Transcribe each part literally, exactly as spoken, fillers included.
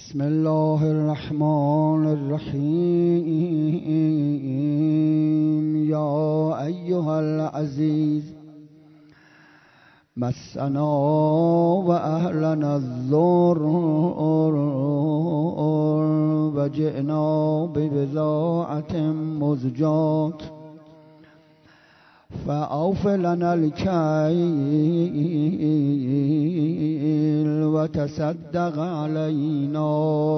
بسم الله الرحمن الرحیم. یا ایها العزیز مسنا و اهلنا الضر و جئنا ببضاعة مزجات فأوف لنا الكيل وتصدق علينا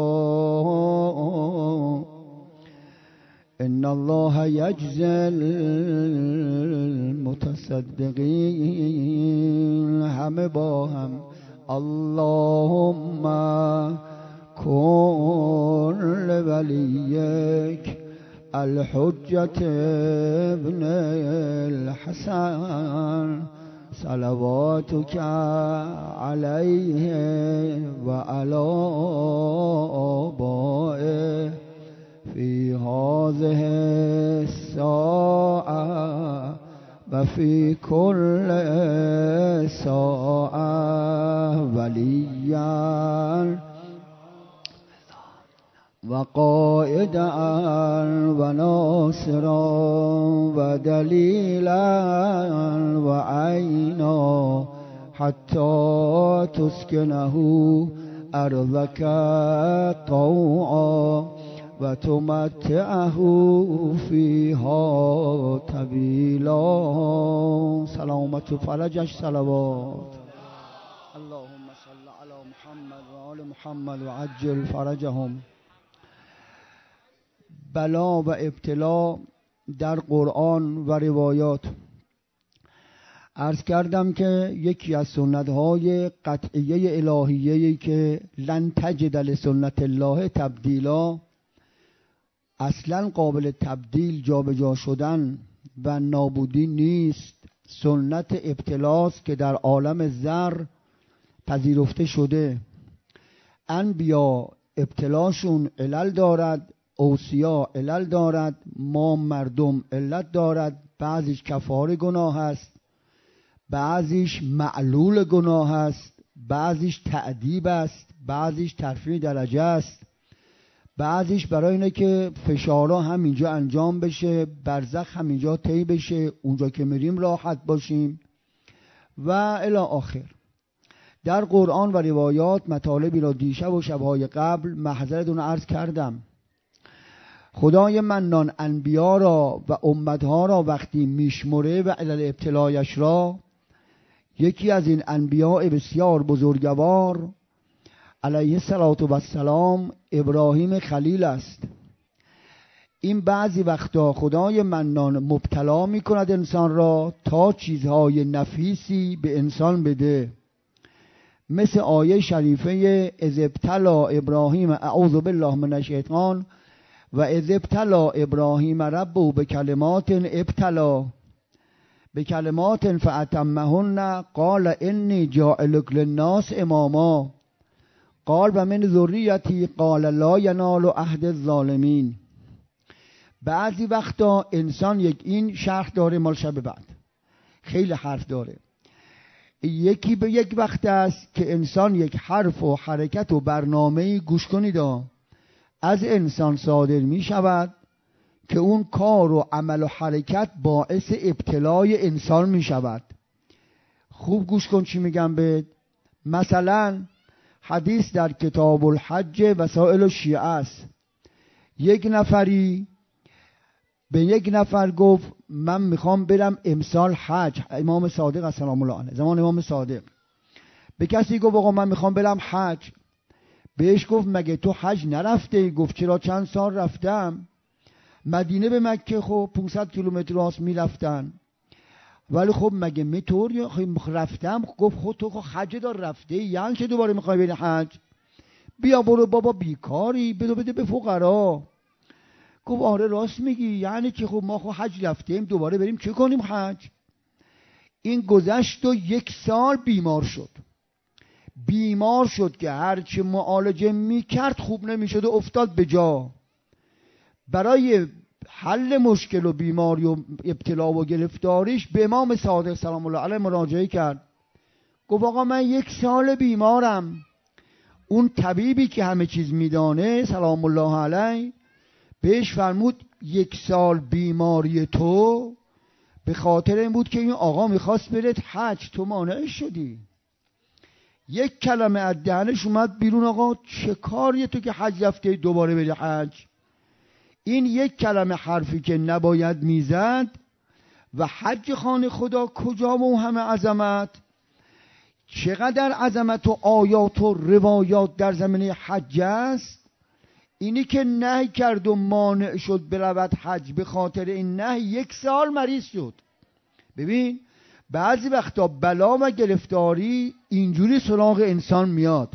إن الله يجزي المتصدقين. همه با هم اللهم كن لوليك الحجة ابن الحسن صلواتك عليه وعلى آبائه في هذه الساعة وفي كل ساعة وليا وقائدا وناصرا ودليلا وعينا حتى تسكنه أرضك طوعا وتمتعه فيها طويلا. سلامت و فرجش صلوات. اللهم صل على محمد و آل محمد و عجل فرجهم. بلا و ابتلا در قرآن و روایات. عرض کردم که یکی از سنت‌های قطعیه الهیه‌ای که لن تجد لسنت الله تبدیلا، اصلا قابل تبدیل جابجا شدن و نابودی نیست، سنت ابتلاست که در عالم ذر پذیرفته شده. انبیا ابتلاشون علل دارد، اوصیا علل دارد، ما مردم علت دارد. بعضیش کفاره گناه است، بعضیش معلول گناه است، بعضیش تعذیب است، بعضیش ترفیع درجه است، بعضیش برای اینه که فشارها همینجا انجام بشه، برزخ همینجا طی بشه، اونجا که میریم راحت باشیم و الی آخر. در قرآن و روایات مطالبی را دیشب و شبهای قبل محضرتون عرض کردم. خدای منان انبیا را و امتها را وقتی میشمره و علل ابتلایش را، یکی از این انبیاء بسیار بزرگوار علیه السلام ابراهیم خلیل است. این بعضی وقتا خدای منان مبتلا میکند انسان را تا چیزهای نفیسی به انسان بده، مثل آیه شریفه اذ ابتلا ابراهیم اعوذ بالله من الشیطان و اذ ابتلا ابراهیم ربه بکلمات ابتلا بکلمات فاتمهن قال انی جاعلک للناس اماما قال و من ذریتی قال لا ینال عهد الظالمین. بعضی وقتا انسان یک این شرح داره، مال شب بعد خیلی حرف داره. یکی به یک وقت است که انسان یک حرف و حرکت و برنامه‌ای گوش کنید از انسان صادر می شود که اون کار و عمل و حرکت باعث ابتلای انسان می شود. خوب گوش کن چی میگم بهت. مثلا حدیث در کتاب الحج وسائل الشیعه است. یک نفری به یک نفر گفت من میخوام برم امسال حج. امام صادق سلام الله علیه، زمان امام صادق به کسی گفت آقا من میخوام برم حج. بهش گفت مگه تو حج نرفته؟ گفت چرا، چند سال رفتم. مدینه به مکه خب پانصد کیلومتر راست میرفتن، ولی خب مگه میطور رفتم. گفت خود تو حج دار رفته، یعنی چه دوباره میخوای بری حج؟ بیا برو بابا بیکاری، بدو بده به فقرا. گفت آره راست میگی، یعنی که خب ما خب حج رفتیم دوباره بریم چه کنیم حج؟ این گذشت و یک سال بیمار شد. بیمار شد که هرچی معالجه میکرد خوب نمیشد و افتاد به جا. برای حل مشکل و بیماری و ابتلا و گرفتاریش به امام صادق سلام الله علیه مراجعه کرد. گفت آقا من یک سال بیمارم، اون طبیبی که همه چیز میدانه سلام الله علیه بهش فرمود یک سال بیماری تو به خاطر این بود که این آقا میخواست برد حج، تو مانع شدی. یک کلمه از دهنش اومد بیرون، آقا چه کاریه تو که حج رفته دوباره بری حج؟ این یک کلمه حرفی که نباید میزد. و حج خانه خدا کجا و همه عظمت، چقدر عظمت و آیات و روایات در زمینه حج است. اینی که نهی کرد و مانع شد برود حج، به خاطر این نهی یک سال مریض شد. ببین بعضی وقتا بلا و گرفتاری اینجوری سراغ انسان میاد.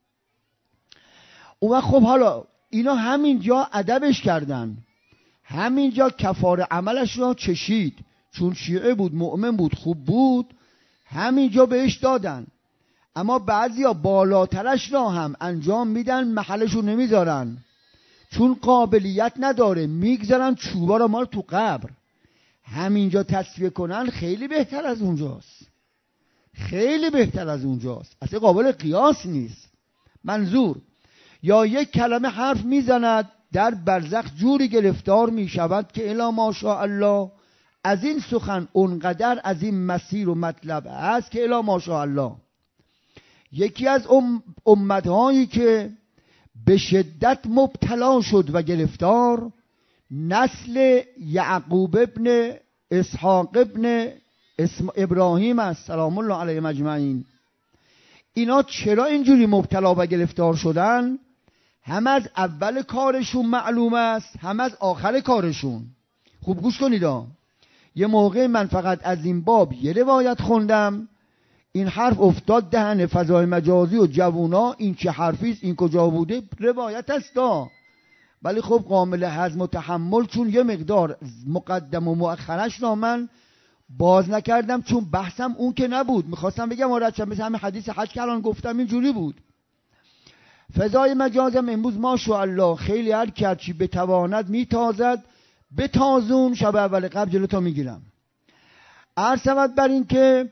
اون خب حالا اینا همینجا ادبش کردن، همینجا کفاره عملش را چشید، چون شیعه بود، مؤمن بود، خوب بود، همینجا بهش دادن. اما بعضیا بالاترش را هم انجام میدن، محلشو نمیذارن، چون قابلیت نداره، میگذارن چوبا را مال تو قبر. همینجا تصفیه کنن خیلی بهتر از اونجاست، خیلی بهتر از اونجاست، اصلا قابل قیاس نیست. منظور یا یک کلمه حرف میزند در برزخ جوری گرفتار میشود که الا ماشاءالله، از این سخن اونقدر از این مسیر و مطلب هست که الا ماشاءالله. یکی از ام امتهایی که به شدت مبتلا شد و گرفتار، نسل یعقوب ابن اسحاق ابن اسم ابراهیم است سلام الله علیه مجمعین. اینا چرا اینجوری مبتلا و گرفتار شدن؟ هم از اول کارشون معلوم است، هم از آخر کارشون. خوب گوش کنید ها. یه موقع من فقط از این باب یه روایت خوندم، این حرف افتاد دهن فضای مجازی و جوونا، این چه حرفیست، این کجا بوده، روایت است دا. ولی خب قابل هضم و تحمل، چون یه مقدار مقدم و مؤخرش را من باز نکردم، چون بحثم اون که نبود. میخواستم بگم آرد مثل همین حدیث حج که الان گفتم اینجوری بود. فضای مجازم امروز ماشاءالله خیلی هر کرچی بتواند میتازد، بتازون شب اول قبل جلوتا میگیرم. عرض شود بر این که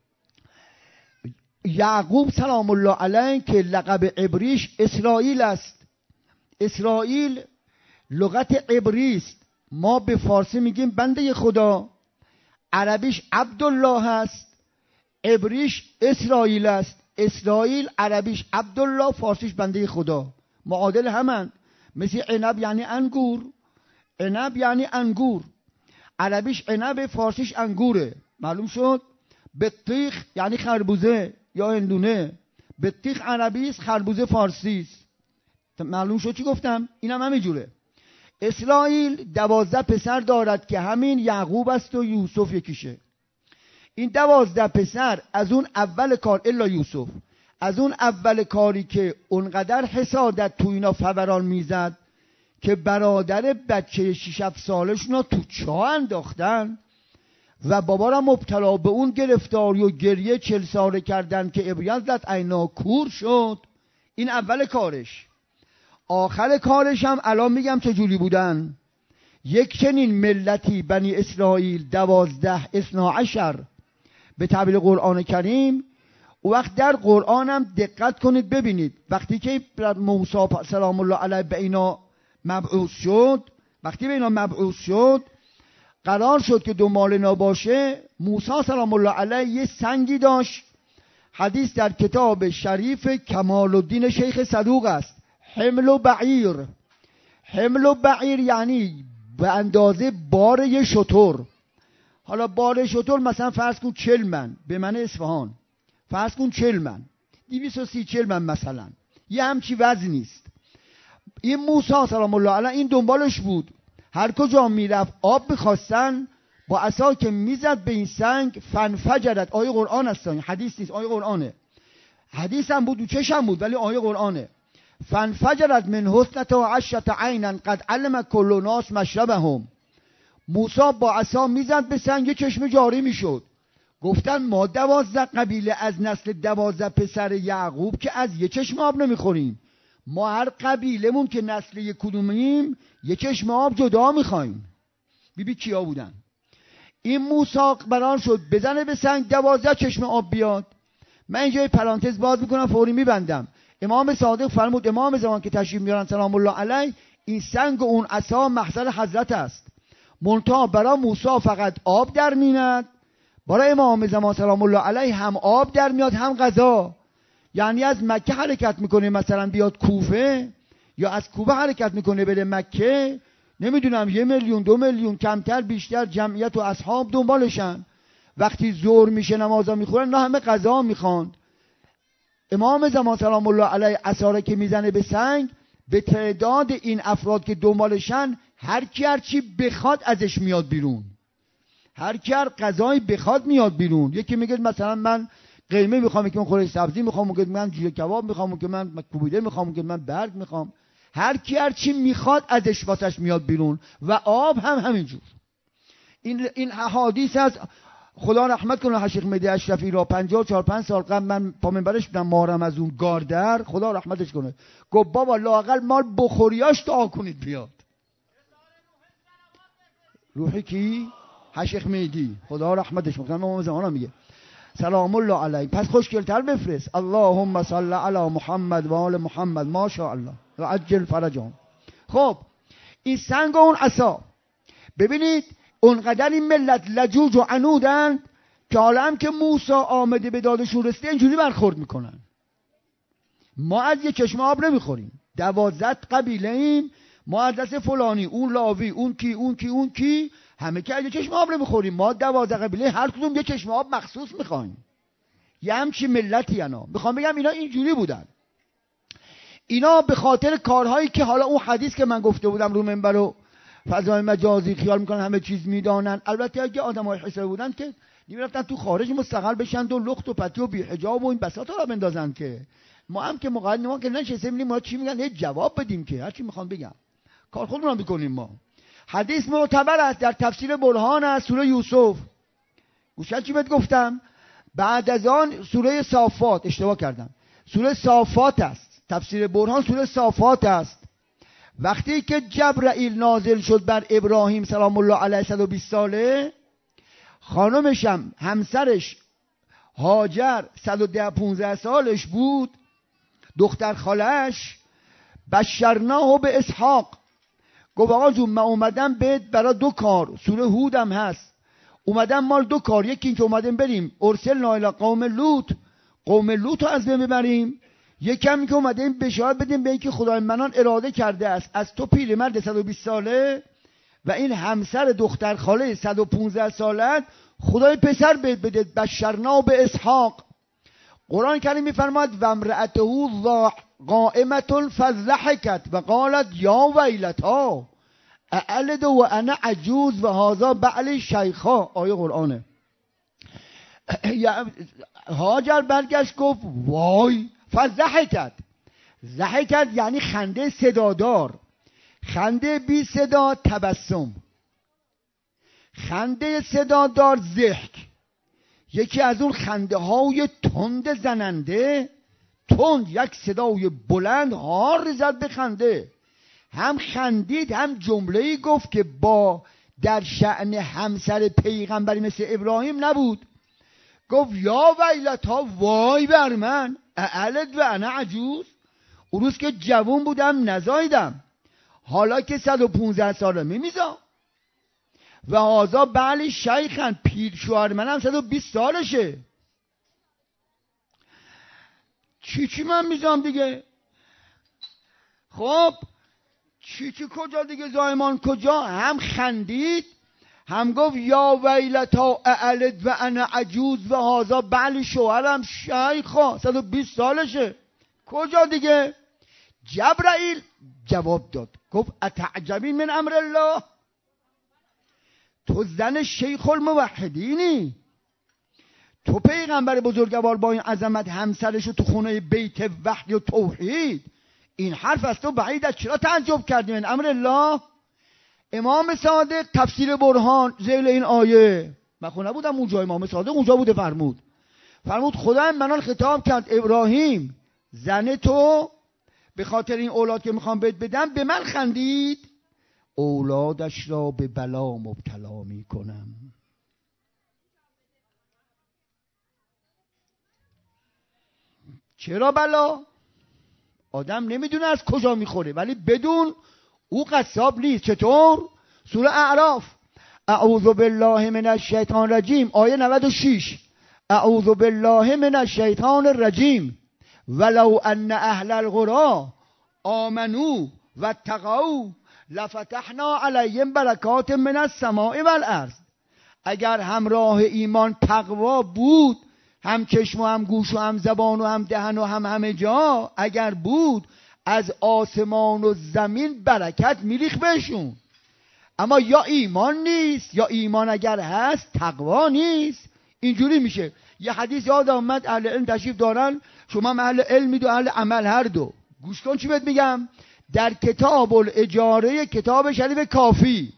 یعقوب سلام الله علیه که لقب عبریش اسرائیل است. اسرائیل لغت عبری است، ما به فارسی میگیم بنده خدا، عربیش عبدالله است، عبریش اسرائیل است. اسرائیل عربیش عبدالله، فارسیش بنده خدا، معادل همند. مثل عنب یعنی انگور، عنب یعنی انگور، عربیش عنب، فارسیش انگوره. معلوم شد؟ بطیخ یعنی خربوزه یا هندونه، بطیخ عربیست، خربوزه فارسیست. معلوم شد چی گفتم؟ اینم همین جوره. اسرائیل دوازده پسر دارد که همین یعقوب است و یوسف یکیشه. این دوازده پسر از اون اول کار الا یوسف، از اون اول کاری که اونقدر حسادت تو اینا فوران میزد که برادر بچه شش هفت سالشون رو تو چاه انداختن و بابا را مبتلا به اون گرفتاری و گریه چل ساله کردن که ابریزت عینا کور شد. این اول کارش. آخر کارش هم الان میگم چجوری بودن. یک چنین ملتی بنی اسرائیل دوازده اثنا عشر به تعبیر قرآن کریم. و وقت در قرآن هم دقت کنید ببینید، وقتی که موسی سلام الله علیه به اینا مبعوث شد، وقتی به اینا مبعوث شد قرار شد که دنبال اینا باشه، موسی سلام الله علیه یه سنگی داشت. حدیث در کتاب شریف کمال الدین شیخ صدوق است، حمل و بعیر. حمل و بعیر یعنی به اندازه بار یه شتر. حالا بار شتر مثلا فرض کن چل من، به من اصفهان فرض کن چل من، دویست و سی چل من مثلا، یه همچی وزنی است. این موسی سلام الله علیه این دنبالش بود، هر کجا میرفت آب بخواستن با عصا که میزد به این سنگ فنفجرت. آیه قرآن است، حدیث نیست، آیه قرآنه. حدیث هم بود و چشم بود ولی آیه قرآنه. فنفجرت من حسنت و عشرت عینا قد علم کل ناس مشربهم. موسی با عصا میزد به سنگ، چشم جاری میشد. گفتن ما دوازده قبیله از نسل دوازده پسر یعقوب که از یه چشم آب نمیخوریم، ما هر قبیلمون که نسل یک کدومیم یه چشم آب جدا میخوایم. بیبی کیا بودن؟ این موسی قرار شد بزنه به سنگ دوازده چشم آب بیاد. من اینجا یه پرانتز باز میکنم فوری میبندم. امام صادق فرمود امام زمان که تشریف میارن سلام الله علیه، این سنگ و اون عصا محضر حضرت است، منتها برای موسی فقط آب در میاد، برای امام زمان سلام الله علیه هم آب در میاد هم غذا. یعنی از مکه حرکت میکنه مثلا بیاد کوفه، یا از کوفه حرکت میکنه بره مکه، نمیدونم یه میلیون دو میلیون کمتر بیشتر جمعیت و اصحاب دنبالشن. وقتی ظهر میشه نمازا میخورن، نه همه غذا میخوان. امام زمان سلام الله علیه عصا که میزنه به سنگ، به تعداد این افراد که دنبالشن هر کی هر چی بخواد ازش میاد بیرون، هر کی هر غذایی بخواد میاد بیرون. یکی میگه مثلا من قیمه میخوام، یکی من خورش سبزی میخوام، میگه من جوجه کباب میخوام، میگه من کوبیده میخوام، میگه من برگ میخوام. هر کی هر چی میخواد ازش واسش میاد بیرون. و آب هم همینجور. این این احادیث از خدا رحمت کنه شیخ مهدی اشرفی را پنجاه و چهار پنج سال قبل من پا منبرش بودم مارم از اون گاردر، خدا رحمتش کنه، گفت بابا لااقل مال بخوریاش دعا کنید بیاد. روحی کی؟ شیخ مهدی خدا رحمتش کنه، امام زمان میگه سلام الله علیه. پس خوشگل‌تر بفرست اللهم صل علی محمد و آل محمد ماشاءالله و عجل فرجهم. خب این سنگ و اون عصا، ببینید اونقدر این ملت لجوج و عنودن که حالا هم که موسی آمده به دادشون رسیده اینجوری برخورد میکنن. ما از یه چشمه آب نمیخوریم، دوازده قبیله ایم، ما از دست فلانی، اون لاوی، اون کی اون کی اون کی، همه که از یه چشمه آب نمیخوریم. ما دوازده قبیله هر کدوم یه چشمه آب مخصوص میخوایم. یه همچی ملتی انا. میخوام بگم اینا اینجوری بودن. اینا به خاطر کارهایی که حالا اون حدیث که من گفته بودم رو منبر و فضای مجازی خیال میکنن همه چیز میدانن. البته اگه آدمای حسابی بودن که نمیرفتن تو خارج مستقل بشن و لخت و پتی و بی حجاب و این بساطا را بندازن. که ما هم که مقعد ما که نشسته میبینیم ما چی میگن هیچ جواب بدیم، که هر چی میخوان بگم کار خودمون رو میکنیم. ما حدیث معتبر است در تفسیر برهان از سوره یوسف. گوشت چی بهت گفتم؟ بعد از آن سوره صافات، اشتباه کردم، سوره صافات است. تفسیر برهان سوره صافات است. وقتی که جبرائیل نازل شد بر ابراهیم سلام الله علیه صد و بیست ساله، خانمشم همسرش هاجر صد و ده پونزده سالش بود، دختر خالش، بشرناه به اسحاق. گفت آقا جون من اومدم بهت برای دو کار، سوره هود هم هست، اومدم مال دو کار. یکی این که اومدیم بریم ارسلنا الی قوم لوط، قوم لوط رو از بین ببریم. یکم که اومدیم بشارت بدیم به اینکه خدای منان اراده کرده است از تو پیرمرد صد و بیست ساله و این همسر دختر خاله صد و پانزده ساله خدای پسر بهت بده، بشرنا به اسحاق. قرآن کریم میفرماد و امرأته قائمة فضحکت و قالت یا ویلتا االد و انا عجوز و هذا بعلی شیخا. آیه قرآنه. هاجر برگشت گفت وای، فضحکت. ضحکت یعنی خنده صدادار، خنده بی صدا تبسم، خنده صدادار ضحک. یکی از اون خنده های تند زننده، تند یک صدای بلند هار زد به خنده. هم خندید هم جمله‌ای گفت که با در شأن همسر پیغمبری مثل ابراهیم نبود. گفت یا ویلتا، وای بر من، االد و انا عجوز. اون روز که جوان بودم نزایدم، حالا که صد و پونزده ساله میمیزم. و هازا بعلی شیخن، پیر شوهر منم صد و بیست سالشه. چی چی من میزم دیگه؟ خب چی چی کجا دیگه؟ زایمان کجا؟ هم خندید هم گفت یا ویلتا االد و انا عجوز و هازا بعلی شوهرم شیخا صد و بیست سالشه. کجا دیگه؟ جبرائیل جواب داد، گفت اتعجبین من امر الله، تو زن شیخ الموحدینی، تو پیغمبر بزرگوار با این عظمت همسرشو تو خونه بیت وحی و توحید، این حرف از تو بعید است، چرا تعجب کردی من امر الله؟ امام صادق تفسیر برهان ذیل این آیه، من خود نبودم اونجا، امام صادق اونجا بوده، فرمود فرمود خدا منان خطاب کرد ابراهیم زن تو به خاطر این اولاد که میخوام بهت بدم به من خندید، اولادش را به بلا مبتلا میکنم. چرا بلا؟ آدم نمیدونه از کجا میخوره، ولی بدون او قصاب نیست. چطور؟ سوره اعراف، اعوذ بالله من الشیطان الرجیم، آیه نود و شش، اعوذ بالله من الشیطان الرجیم ولو ان اهل القرى آمنوا واتقوا لفتحنا علیهم برکات من السماء والارض. اگر همراه ایمان تقوا بود، هم چشم و هم گوش و هم زبان و هم دهن و هم همه جا اگر بود، از آسمان و زمین برکت میریخ بهشون. اما یا ایمان نیست، یا ایمان اگر هست تقوا نیست. اینجوری میشه. یه حدیث یاد آمد، اهل علم تشریف دارن، شما اهل علمید و اهل عمل هر دو. گوش کن چی بهت میگم. در کتاب الاجاره، کتاب شریف کافی،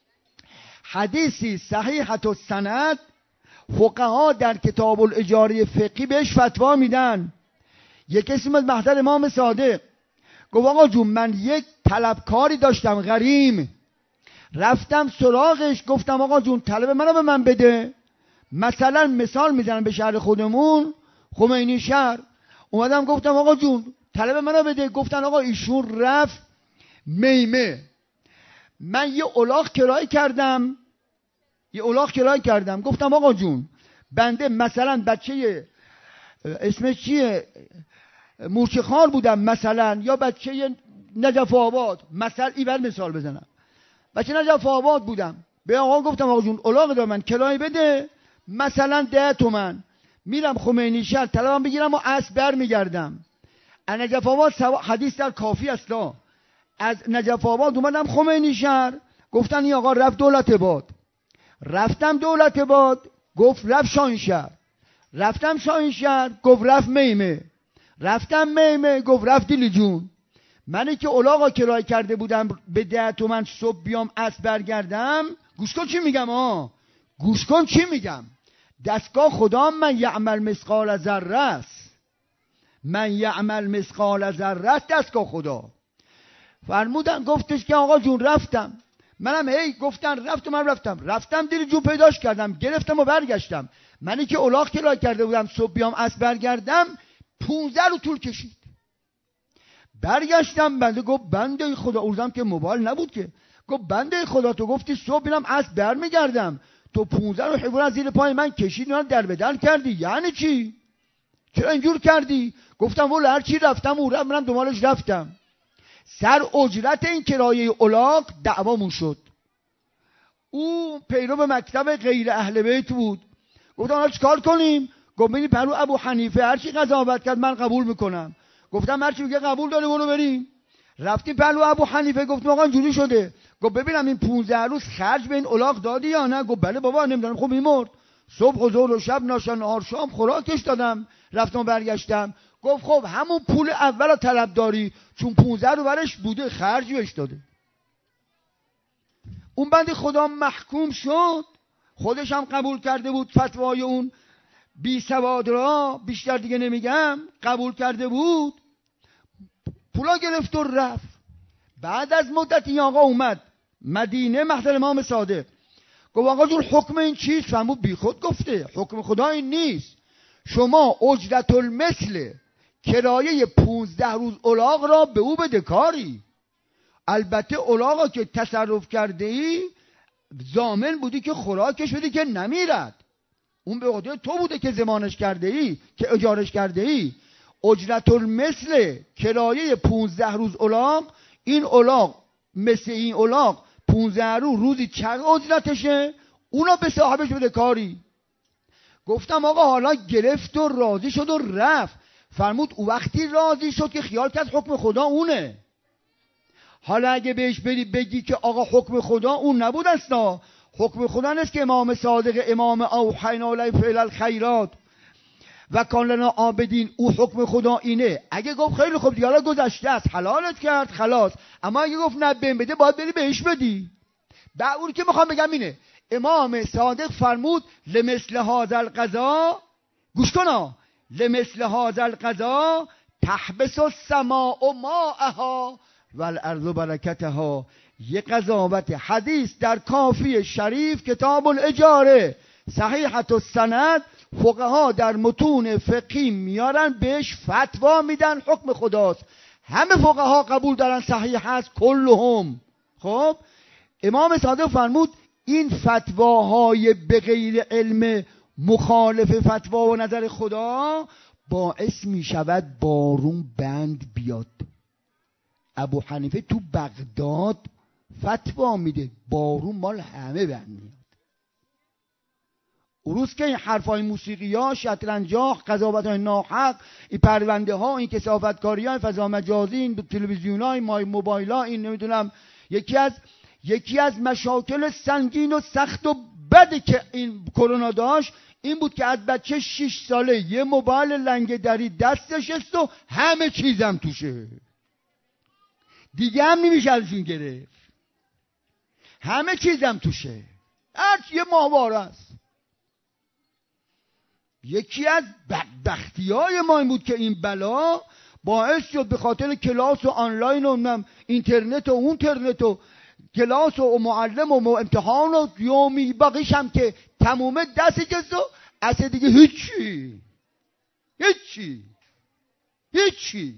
حدیثی صحیحة السند، فقها در کتاب الاجاره فقهی بهش فتوا میدن. یک کسی اومد محضر امام صادق، گفت آقا جون من یک طلبکاری داشتم غریم، رفتم سراغش گفتم آقا جون طلب منو به من بده. مثلا مثال میزنم به شهر خودمون، خمینی شهر، اومدم گفتم آقا جون طلب منو بده. گفتن آقا ایشون رفت میمه، من یه الاغ کرایه کردم یه الاغ کرایه کردم گفتم آقا جون بنده مثلا بچه اسمش چیه مورچه خار بودم مثلا، یا بچه نجف آباد، مثلا ایول مثال بزنم، بچه نجف آباد بودم، به آقا گفتم آقا جون الاغ دار من کرایه بده مثلا ده تومن، میرم خمینی شهر طلبم بگیرم و اسب بر میگردم. از نجف آباد حدیث در کافی اصلا، از نجف آباد اومدم خمینی شهر، گفتن این آقا رفت دولت آباد. رفتم دولت آباد، گفت رفت شاهین شهر. رفتم شاهین شهر، گفت رفت میمه. رفتم میمه، گفت رفت دیلی جون. منی که الاغا کرایه کرده بودم به ده تومن صبح بیام اسب برگردم، گوش کن چی میگم ها، گوش کن چی میگم. دستگاه خدا من یعمل مثقال ذره است، من یعمل مثقال ذره است دستگاه خدا. فرمودن گفتش که آقا جون رفتم، منم هی گفتن رفتم، من رفتم رفتم دیلی جون پیداش کردم، گرفتم و برگشتم. منی که الاغ کرایه کرده بودم صبح بیام اسب برگردم، پونزده رو طول کشید. برگشتم، بنده گفت بنده خدا، اونم که موبایل نبود که، گفت بنده خدا تو گفتی صبح بیام اسب برمیگردم، تو پونزده رو حیوان از زیر پای من کشید و در بدل کردی، یعنی چی؟ چرا اینجور کردی؟ گفتم والا هر چی رفتم اون رفت، منم دنبالش رفتم. سر اجرت این کرایه الاغ دعوامون شد. او پیرو به مکتب غیر اهل بیت بود. گفتم حالا چیکار کنیم؟ گفت بریم پرو ابو حنیفه، هر چی قضاوت کرد من قبول میکنم. گفتم هر چی میگه قبول داره برو بریم. رفتیم پرو ابو حنیفه، گفتم آقا اینجوری شده. گفت ببینم این پونزده روز خرج به این الاغ دادی یا نه؟ گفت بله بابا نمیدونم، خب میمرد. صبح و ظهر و شب ناشتا نهار شام خوراکش دادم، رفتم برگشتم. گفت خب همون پول اول رو طلب داری، چون پونزده رو برش بوده خرج بهش داده. اون بنده خدا محکوم شد، خودش هم قبول کرده بود فتوای اون بی سواد را، بیشتر دیگه نمیگم، قبول کرده بود، پولا گرفت و رفت. بعد از مدتی آقا اومد مدینه محضر امام صادق، گفت آقا جون حکم این چیست؟ فهمود بی خود گفته حکم خدا این نیست، شما اجرت المثل کرایه پونزده روز الاغ را به او بده کاری. البته الاغا که تصرف کرده ای ضامن بودی که خوراکش بدی که نمیرد، اون به عهده تو بوده که ضمانش کرده ای، که اجارش کرده ای. اجرت المثل کرایه پونزده روز الاغ، این الاغ مثل این الاغ پونزده روز روزی چند اجرتشه، اونا به صاحبش بده کاری. گفتم آقا حالا گرفت و راضی شد و رفت. فرمود او وقتی راضی شد که خیال کرد حکم خدا اونه. حالا اگه بهش بری بگی که آقا حکم خدا اون نبود اصلا، حکم خدا نیست که امام صادق امام اوحینا الیه فعل الخیرات و کان لنا عابدین، او حکم خدا اینه. اگه گفت خیلی خوب دیگه حالا گذشته است حلالت کرد خلاص، اما اگه گفت نه بهم بده باید بری بهش بدی. بعد اون که میخوام بگم اینه، امام صادق فرمود لمثل هذا القضا، گوش کن، لمثل هذا القضا تحبس السماء ماءها والارض برکتها. یک قضاوت حدیث در کافی شریف کتاب الاجاره صحیحة السند، فقها در متون فقهی میارن بهش فتوا میدن حکم خداست. همه فقها قبول دارن صحیح هست کلهم. خب امام صادق فرمود این فتواهای به غیر علم مخالف فتوا و نظر خدا باعث می شود بارون بند بیاد. ابو حنیفه تو بغداد فتوا میده بارون مال همه بند میاد. اون روز که این حرفای موسیقی ها، شطرنج ها، قضاوت های ناحق، این پرونده ها، این کثافتکاری ها، این فضا مجازی، این تلویزیون ها، این موبایل ها، این نمیدونم یکی از یکی از مشاکل سنگین و سخت و بده که این کرونا داشت این بود که از بچه شش ساله یه موبایل لنگ دری دستش است و همه چیزم توشه، دیگه هم نمیشه ازشون گرفت، همه چیزم توشه، هرچی یه ماهواره است. یکی از بدبختی های ما این بود که این بلا باعث شد به خاطر کلاس و آنلاین و اینترنت و اونترنت و کلاس و معلم و امتحان و یومی باقیش هم که تمومه دست جز و اصلا دیگه هیچی هیچی هیچی.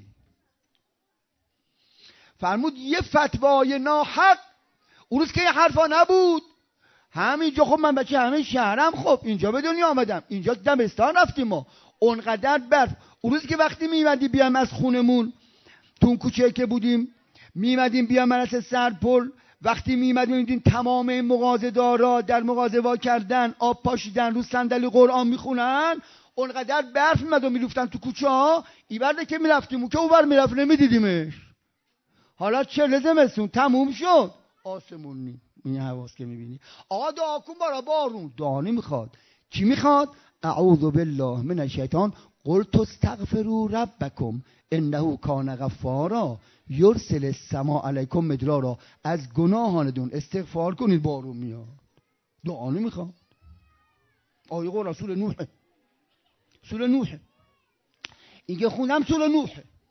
فرمود یه فتوای ناحق اون روز که یه حرفا نبود همینجا. خب من بچه همه شهرم، خب اینجا به دنیا آمدم، اینجا دبستان رفتیم ما، اونقدر برف. اون روز که وقتی میمدی بیام از خونمون تو اون کوچه که بودیم میمدیم بیام منصه سرپل، وقتی میمدیم میدیم تمام این مغازه دارا در مغازه وا کردن، آب پاشیدن، رو صندلی قرآن میخونن، اونقدر برف میمد و میلفتن تو کوچه ها. ایورده که میرفتیم اون که اوور میرفت نمیدیدیمش. حالا چه لزمستون تموم شد آسمون نیم این حواس که میبینی. آقا دعا کن برا بارون، دعا نمیخواد. چی میخواد؟ اعوذ بالله من الشیطان قلت استغفروا ربکم انه کان غفارا یرسل السماء علیکم مدرارا. از گناهانتون استغفار کنید بارون میاد. دعا نمیخواد. آیه قرآن سوره نوح، سوره نوح این که خوندم سوره نوح.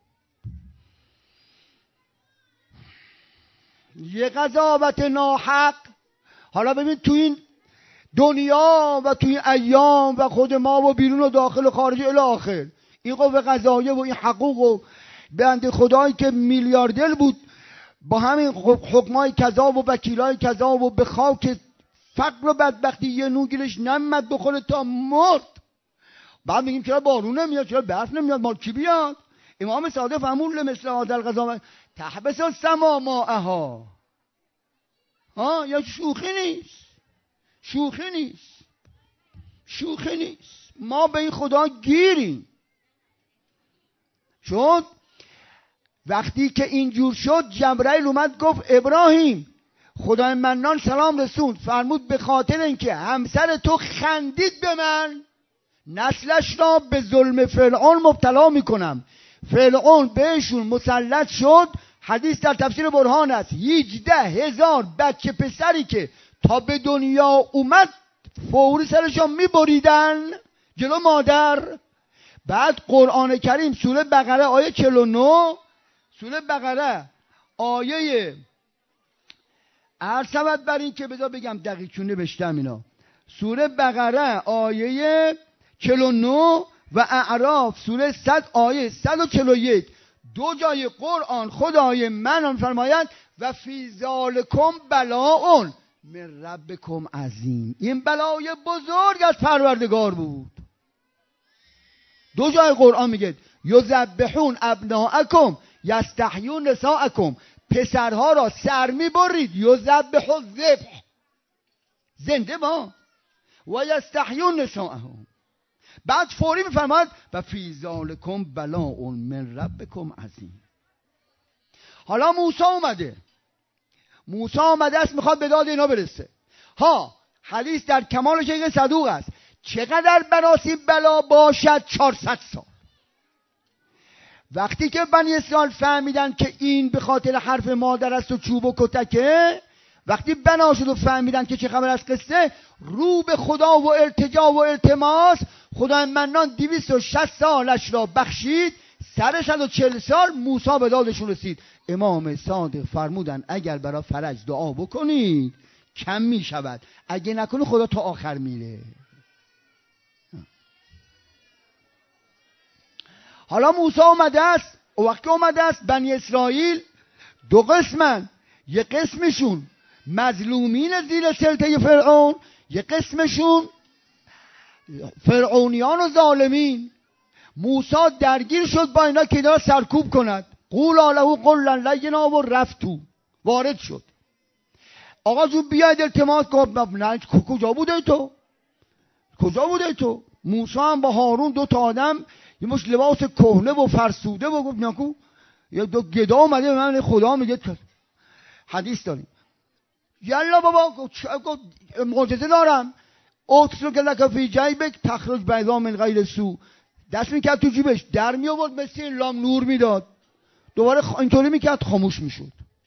یه قضاوت ناحق. حالا ببین تو این دنیا و تو این ایام و خود ما و بیرون و داخل و خارج الی آخر این قوه قضاییه و این حقوق و بنده خدایی که میلیاردر بود با همین حکمای کذا و وکیلای کذا و به خاک فقر و بدبختی یه نوگیرش نمد بخوره تا مرد. بعد میگیم چرا بارون نمیاد، چرا برف نمیاد، مال کی بیاد؟ امام صادق فرمود مثل هذا القضا تحبس السما ماءها. ها یا شوخی نیست، شوخی نیست، شوخی نیست. ما به این خدا گیریم. شد وقتی که اینجور شد جبرائیل اومد گفت ابراهیم خدای منان سلام رسوند، فرمود به خاطر اینکه همسر تو خندید به من نسلش را به ظلم فرعون مبتلا میکنم. فرعون بهشون مسلط شد. حدیث در تفسیر برهان است هجده هزار بچه پسری که تا به دنیا اومد فوری سرشان میبریدن جلو مادر. بعد قرآن کریم سوره بقره آیه چهل و نه، سوره بقره آیه عرض بر این که بذار بگم دقیق چون نوشتم اینا. سوره بقره آیه چهل و نه و اعراف سوره صد آیه صد و چهل و یک. دو جای قرآن خدای من فرماید و فی ذالکم بلاء من ربکم عظیم. این بلای بزرگ از پروردگار بود. دو جای قرآن میگه یذبحون ابناءکم یستحیون نساءکم. پسرها را سر میبرید، یذبح الذبح زنده با و یستحیون نساءهم. بعد فوری میفرماد و فی ذالکم بلاء من ربکم عظیم. حالا موسی اومده، موسی آمده است میخواد به داد اینا برسه. ها حدیث در کمال شیخ صدوق است چقدر بناسی بلا باشد چهارصد سال. وقتی که بنی اسرائیل فهمیدن که این به خاطر حرف مادر است و چوب و کتکه، وقتی بنا شد و فهمیدن که چه خبر از قصه، رو به خدا و التجا و التماس، خدای منان دویست و شصت سالش را بخشید. سر صد و چهل سال موسی به دادشون رسید. امام صادق فرمودن اگر برای فرج دعا بکنید کم می شود، اگه نکنه خدا تا آخر میره. حالا موسی آمده است او وقتی اومده است بنی اسرائیل دو قسمن، یه قسمشون مظلومین زیر سلطه فرعون، یه قسمشون فرعونیان و ظالمین. موسی درگیر شد با اینا که اینا سرکوب کند. قول له قولا لینا و رفت تو وارد شد. آقا جو بیاید التماس کن. نه کجا بوده تو؟ کجا بوده تو؟ موسی هم با هارون دو تا آدم یه مش لباس کهنه و فرسوده و گفت نکو یه دو گدا اومده به من خدا میگه حدیث داریم. یلا بابا معجزه دارم. اوتس رو که لکه فی جیبک تخرج بیضا من غیر سو. دست میکرد تو جیبش در می آورد مثل لام نور میداد. دوباره خ... اینطوری میکرد خاموش میشد.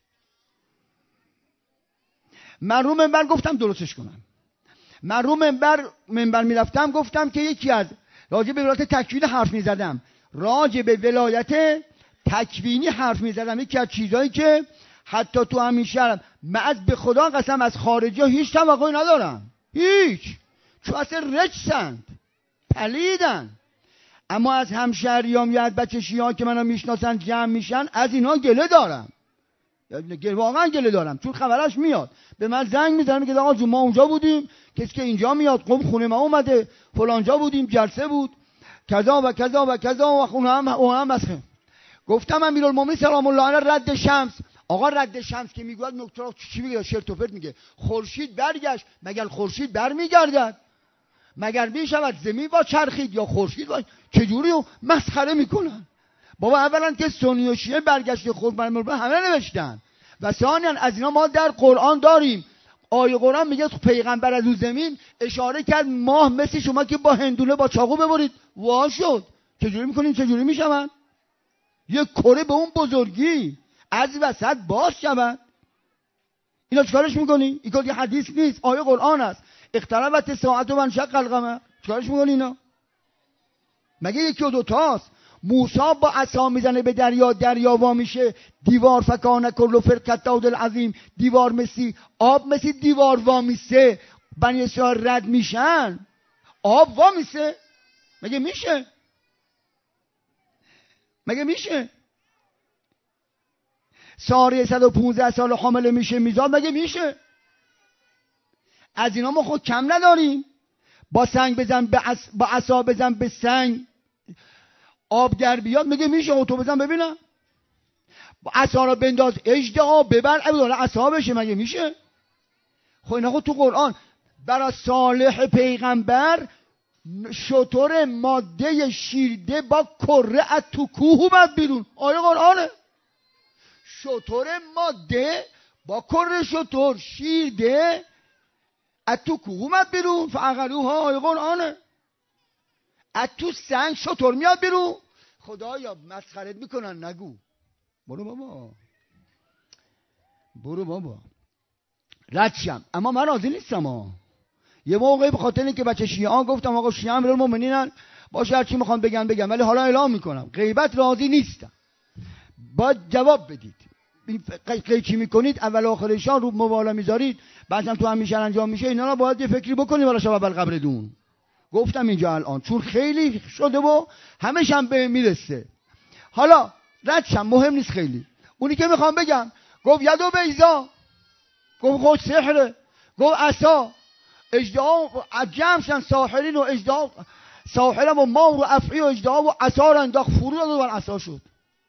من رو منبر گفتم درستش کنم. من رو منبر منبر میرفتم گفتم که یکی از راجع به ولایت تکوین حرف میزدم، راجع به ولایت تکوینی حرف میزدم. یکی از چیزایی که حتی تو همین شهر من از به خدا قسم از خارجی ها هیچ توقعی ندارم، هیچ، چون اصلا رجسند، پلیدن. اما از همشهریام یا از بچه شیعه که منو میشناسن جمع میشن از اینها گله دارم، واقعا گله دارم، چون خبرش میاد به من زنگ میزنه میگه آقا جون ما اونجا بودیم، کسی که اینجا میاد قم خونه ما اومده، فلانجا بودیم جلسه بود کذا و کذا و کذا و خونه هم و هم مسخره. گفتم امیرالمومنین سلام الله علیه رد شمس. آقا رد شمس که میگوید نکته چی میگه؟ شرط و پرت میگه. خورشید برگشت، مگر خورشید برمیگردد؟ مگر میشود زمین با چرخید یا خورشید با چجوری مسخره میکنن؟ بابا اولا که سنی و شیعه برگشت خود برمون همه نوشتن و ثانیا از اینا ما در قرآن داریم. آیه قرآن میگه پیغمبر از اون زمین اشاره کرد ماه مثل شما که با هندونه با چاقو ببرید وا شد. چجوری میکنین؟ چجوری میشون؟ یک کره به اون بزرگی از وسط باز شود. اینا چیکارش میکنی؟ این که حدیث نیست، آیه قرآن است. اقتربت الساعة و انشق القمر. چیکارش میکنی اینا؟ مگه یکی و دو تاست؟ موسی با عصا میزنه به دریا، دریا وا میشه، دیوار فکان کل فرقة طود العظیم، دیوار مثل آب مثل دیوار وا میشه، بنی اسرائیل رد میشن، آب وا میشه. مگه میشه؟ مگه میشه؟ ساره صد و پانزده سال حامله میشه میزاد، مگه میشه؟ از اینا ما خود کم نداریم. با سنگ بزن به عصا، با عصا بزن به سنگ آب در بیاد، مگه میشه؟ تو بزن ببینم. با عصا رو بنداز اژدها ببر عصا بشه، مگه میشه؟ خب اینا خود تو قرآن برای صالح پیغمبر شتر ماده شیرده با کره از تو کوه اومد بیرون. آیه قرآنه. شتر ماده با کره شتر شیرده از تو کوه اومد بیرون. فعقلوها. آیه قرآنه. از تو سنگ شتر میاد بیرون. خدایا مسخرت میکنن، نگو. برو بابا، برو بابا، رد شم. اما من راضی نیستم ها. یه موقعی به خاطر اینکه بچه شیعه ها گفتم آقا شیعه امیرالمومنینن باشه هرچی میخوام بگن بگم، ولی حالا اعلام میکنم غیبت راضی نیستم. باید جواب بدید. این قیچی میکنید اول آخرشان رو موالا میذارید بعدم تو هم میشن انجام میشه. اینا رو باید یه فکری بکنید برای شب قبر دون. گفتم اینجا الان چون خیلی شده و همش هم به میرسه. حالا ردشم مهم نیست خیلی. اونی که میخوام بگم گفت یدو بیضا، گفت خود سحره، گفت عصا، اژدها جمع شدن ساحرین و اژدها، ساحرم و مار و افعی و اژدها و عصا رو انداخت فرو داد و بر عصا شد.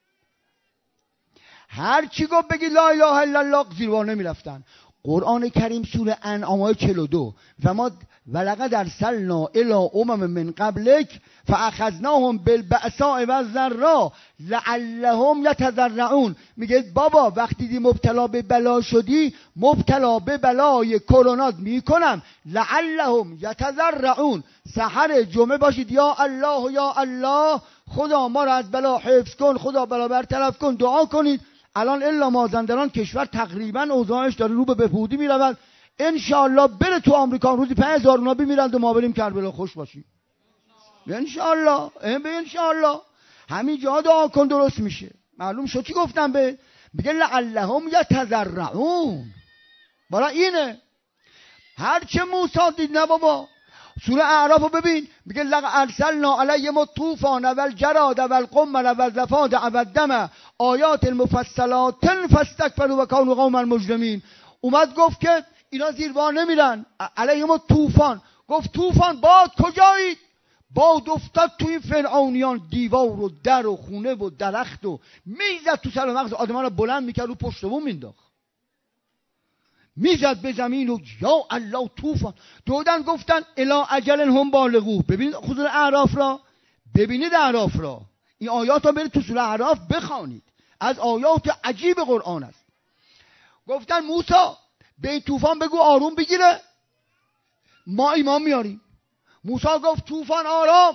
هر چی گفت بگی لا اله الا الله زیربار نمیرفتن. قرآن کریم سوره انعام آیه چهل و دو و ما ولقد ارسلنا الی امم من قبلک فاخذناهم بالبأساء والضراء لعلهم یتضرعون. میگه بابا وقتی دی مبتلا به بلا شدی مبتلا به بلای کرونا میکنم لعلهم یتضرعون. سحر جمعه باشید یا الله یا الله خدا ما را از بلا حفظ کن، خدا بلا برطرف کن، دعا کنید. الان الا مازندران کشور تقریبا اوضاعش داره رو به بهبودی میرود. انشاءالله بره تو آمریکا روزی پنج هزار اونا بمیرند و ما بریم کربلا خوش باشیم. انشاءالله انشاءالله همین جا دعا کن درست میشه. معلوم شد چی گفتم به میگه لعلهم یتضرعون. برای اینه هرچه موسی دید نه بابا سوره اعراف رو ببین، میگه لق ارسلنا علیهم الطوفان والجراد والقمل والضفادع والدم آیات المفصلات فاستکبروا وکانوا قوما مجرمین. اومد گفت که اینا زیر بار نمیرن. علیهم الطوفان، گفت طوفان باد کجایید؟ باد افتاد تو این فرعونیان، دیوار و در و خونه و درخت و میزد تو سر و مغز آدمان رو بلند میکرد و پشت بوم مینداخت، میزد به زمین و یا الله طوفان. دودن گفتن الی اجل هم بالغوه. ببینید خود اعراف را، ببینید اعراف را، این آیات رو برید تو سوره اعراف بخوانید، از آیات عجیب قرآن است. گفتن موسی به این طوفان بگو آروم بگیره، ما ایمان میاریم. موسی گفت طوفان آرام.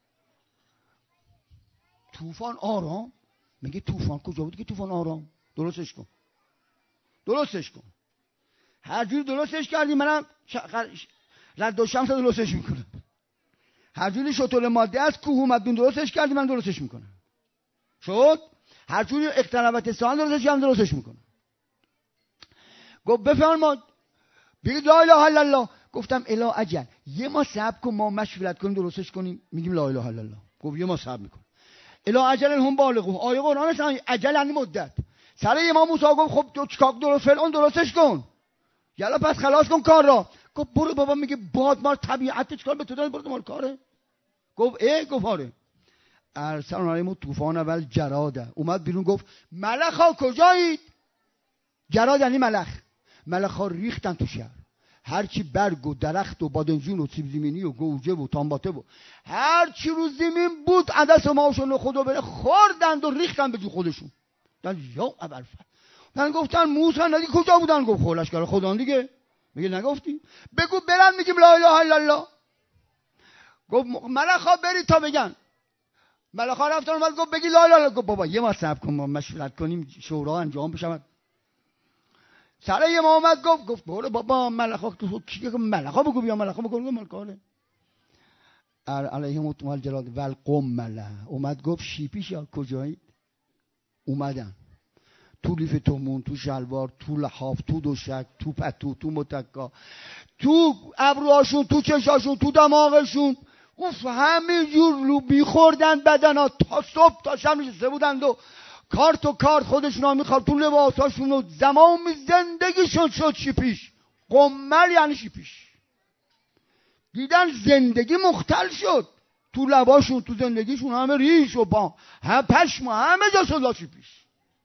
طوفان آرام؟ میگه طوفان کجا بود که طوفان آرام؟ درستش کن، درستش کن. هر جوری درستش کردی منم رد و شمس درستش میکنم. هر جوری شطور ماده از کوه اومد درستش کردی من درستش میکنم. شد؟ هر جوری اقتربت ساعت درستش کردم درستش میکنم. گفت بفرماد بگید لا اله الا الله. گفتم الی اجل، یه ما صبر کن ما مشورت کنیم درستش کنیم میگیم لا اله الا الله. گفت یه ما صبر میکنیم. الی اجل هم بالغوه. آیه قرآن است، اجل یعنی مدت. سر امام موسی گفت خب تو چیکار درست فرعون درستش کن، یالا پس خلاص کن کار را. گفت برو بابا، میگه باد مار طبیعت چیکار به تو داد، برو مال کاره. گفت ای گفت آره. ارسلنا علیهم طوفان و الجراد. اومد بیرون گفت ملخا کجایید؟ جراد یعنی ملخ. ملخا ریختن تو شهر، هرچی برگ و درخت و بادنجون و سیب زمینی و گوجه و تامباته و هرچی رو زمین بود عدس و ماش و نخود و بره خوردند و ریختن به جو خودشون. دن یا ابرفر. من گفتن موسی ندی کجا بودن؟ گفت خولش کرده خدا دیگه. میگه نگفتی؟ بگو برن میگیم لا اله الا الله. گفت ملخا برید تا بگن. ملخا رفتن اومد گفت بگی لا اله الا. گفت بابا یه ما صبر کن ما مشورت کنیم شورا انجام بشه. سر یه ما اومد گفت گفت برو بابا ملخا تو کی ملخا بگو بیا ملخا بگو مال کاره. علیهم الجراد والقمل. اومد گفت شیپیش کجایی؟ اومدن تو لیف تومون، تو شلوار، تو لحاف، تو دوشک، تو پتو، تو متکا، تو ابروهاشون، تو چشاشون، تو دماغشون، اوف همه جور رو میخوردن بدنا تا صبح تا شب نشسته بودند و کارت و کارت خودشون ها میخواد تو لباساشون و زمان زندگیشون شد شیپیش. قمل یعنی شیپیش. دیدن زندگی مختل شد تو لباشون، تو زندگیشون همه ریش و با هم پشم و همه جا شد شیپیش.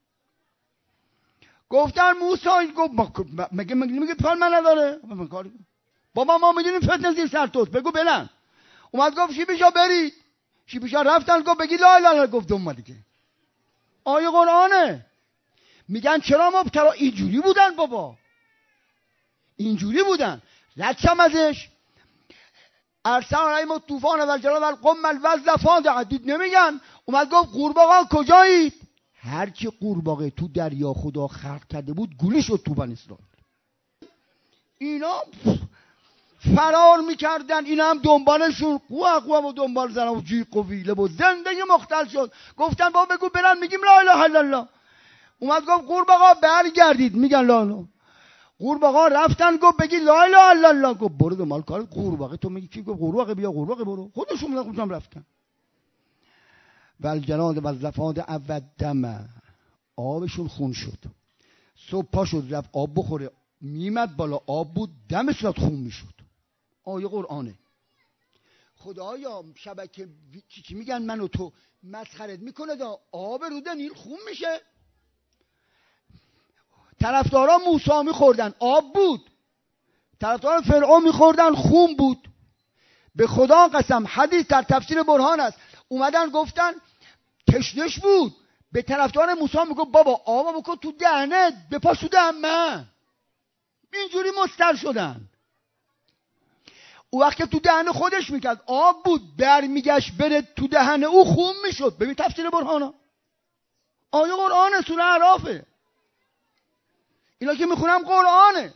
گفتن موسی گفت مگه مگه میگه کار من نداره؟ بابا ما میدونیم فتنه زیر سر توست، بگو بلند. اومد گفت شیپیشا برید. شیپیشا رفتن گفت بگی لا اله الا الله. گفت اومد دیگه. آیه قرآنه. میگن چرا مبتلا اینجوری بودن بابا، اینجوری بودن. رچم ازش ارسلنا علیهم الطوفان و الجراد والقمل والضفادع. دید نمیگن. اومد گفت قورباغه کجایید؟ هر کی قورباغه تو دریا خدا خلق کرده بود گولی شد تو بنی اسرائیل. اینا فرار میکردن، اینا هم دنبالشون قوا قوا و دنبال زدن و جیغ و ویله و زندگی مختل شد. گفتن بابا بگو برن میگیم لا اله الا الله. اومد گفت قورباغه برگردید، میگن لا اله. قورباغه رفتن گفت بگی لا اله الا الله. گفت برو دنبال کار قورباغه تو میگی کی؟ گفت قورباغه بیا قورباغه برو. خودشون خودشون رفتن. والجراد والضفادع والدم. آبشون خون شد. صبح پا شد رفت آب بخوره، میمد بالا آب بود، دمش رفت خون میشد. آیه قرآنه. خدایا شبکه چی, چی میگن من و تو مسخرت میکنه دا آب رود نیل خون میشه. طرفدارا موسی میخوردن آب بود، طرفدارا فرعون میخوردن خون بود. به خدا قسم حدیث در تفسیر برهان است، اومدن گفتن تشنش بود، به طرفدار موسی میگه بابا آب بکن تو دهنت بپاش تو دهن من. اینجوری مستر شدن. او وقت تو دهن خودش میکرد آب بود، برمیگشت بره تو دهن او خون میشد. ببین تفسیر برهانا، آیه قرآنه، سوره اعرافه. اینا که میخونم قرآنه.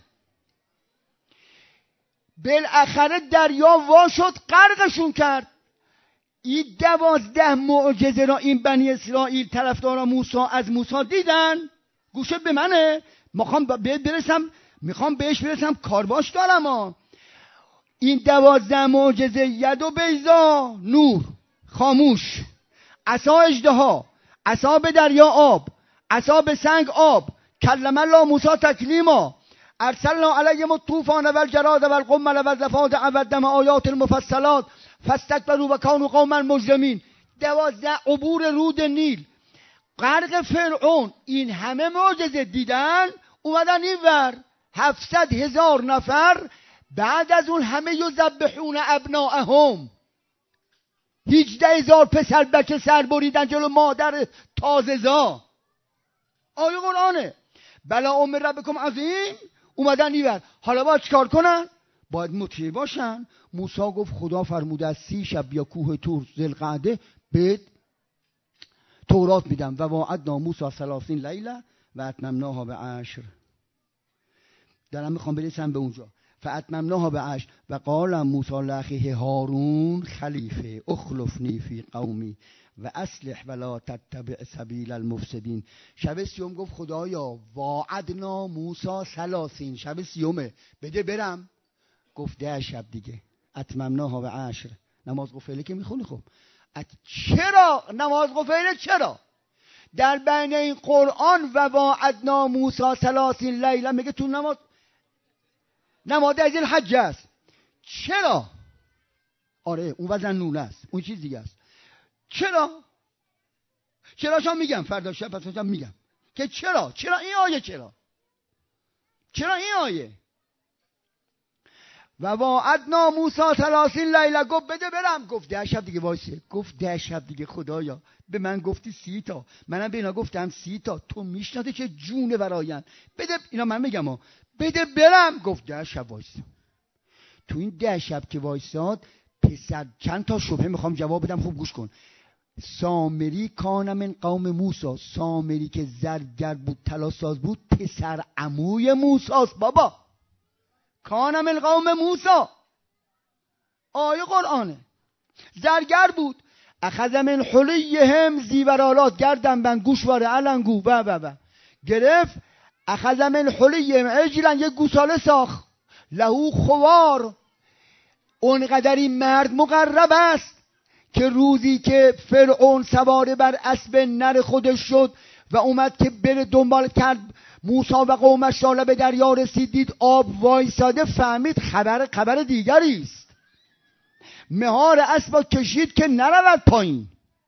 بالاخره دریا وا شد، غرقشون کرد. این دوازده معجزه را این بنی اسرائیل طرفدارا موسی از موسی دیدن. گوشه به منه، میخوام برسم، میخوام بهش برسم، کارباش دارم ها. این دوازده معجزه: ید و بیضا نور خاموش، عصا اژدها، عصا به دریا آب، عصا به سنگ آب، کلم الله موسی تکلیما، ارسلنا علیهم الطوفان والجراد والقمل والضفادع والدم آیات المفصلات فاستکبروا و کانوا قوما مجرمین. دوازده عبور رود نیل، غرق فرعون. این همه معجزه دیدن، اومدن اینور هفتصد هزار نفر. بعد از اون همه یذبحون ابناءهم، هجده هزار پسر بچه سر بریدن جلو مادر تازه‌زا. آیه قرآنه. بلا ام ربکم عظیم. اومدن اینور. حالا باید چیکار کنن؟ باید مطیع باشن. موسی گفت خدا فرموده از سی شب بیا کوه طور ذوالقعده بهت تورات میدم. و وعدنا موسی ثلاثین لیله و اتممناها به عشر. دارم میخوام برسم به اونجا. فاتممناها به عشر و قال موسی لاخیه هارون خلیفه اخلفنی فی قومی و اصلح ولا تتبع سبیل المفسدین. شب سیوم گفت خدایا وعدنا موسی ثلاثین، شب سیومه، بده برم. گفت ده شب دیگه. اتممناها به عشر. نماز قفیله که میخونی. خب چرا نماز قفیله؟ چرا در بین این قرآن و وعدنا موسی ثلاثین لیله میگه تو نماز نماز از این حج است؟ چرا؟ آره اون وزن نونه است، اون چیز دیگه است. چرا؟ چرا شما میگم فردا شب پس میگم که چرا؟ چرا این آیه؟ چرا؟ چرا این آیه؟ و وعدنا موسی ثلاثین لیله. گفت بده برم. گفت ده شب دیگه وایسه. گفت ده شب دیگه خدایا به من گفتی سی تا، منم به اینا گفتم سی تا، تو میشناده که جونه براین، بده. اینا من میگم ها بده برم. گفت ده شب وایسه. تو این ده شب که وایساد پسر چند تا شبهه میخوام جواب بدم، خوب گوش کن. سامری کان من قوم موسی، سامری که زرگر بود طلاساز بود پسر عموی موسی است. بابا کان من قوم موسی، آیه قرآنه. زرگر بود. اخذ من حلیهم زیورالات، گردنبند گوشواره علنگو و و و گرفت. اخذ من حلیهم عجلا، یک گوساله ساخت. لهو خوار، اونقدر این مرد مقرب است که روزی که فرعون سوار بر اسب نر خودش شد و اومد که بره دنبال کرد موسی و قومش را به دریا رسید، دید آب وایساده، فهمید خبر خبر دیگری است. مهار اسب کشید که نرود پایین.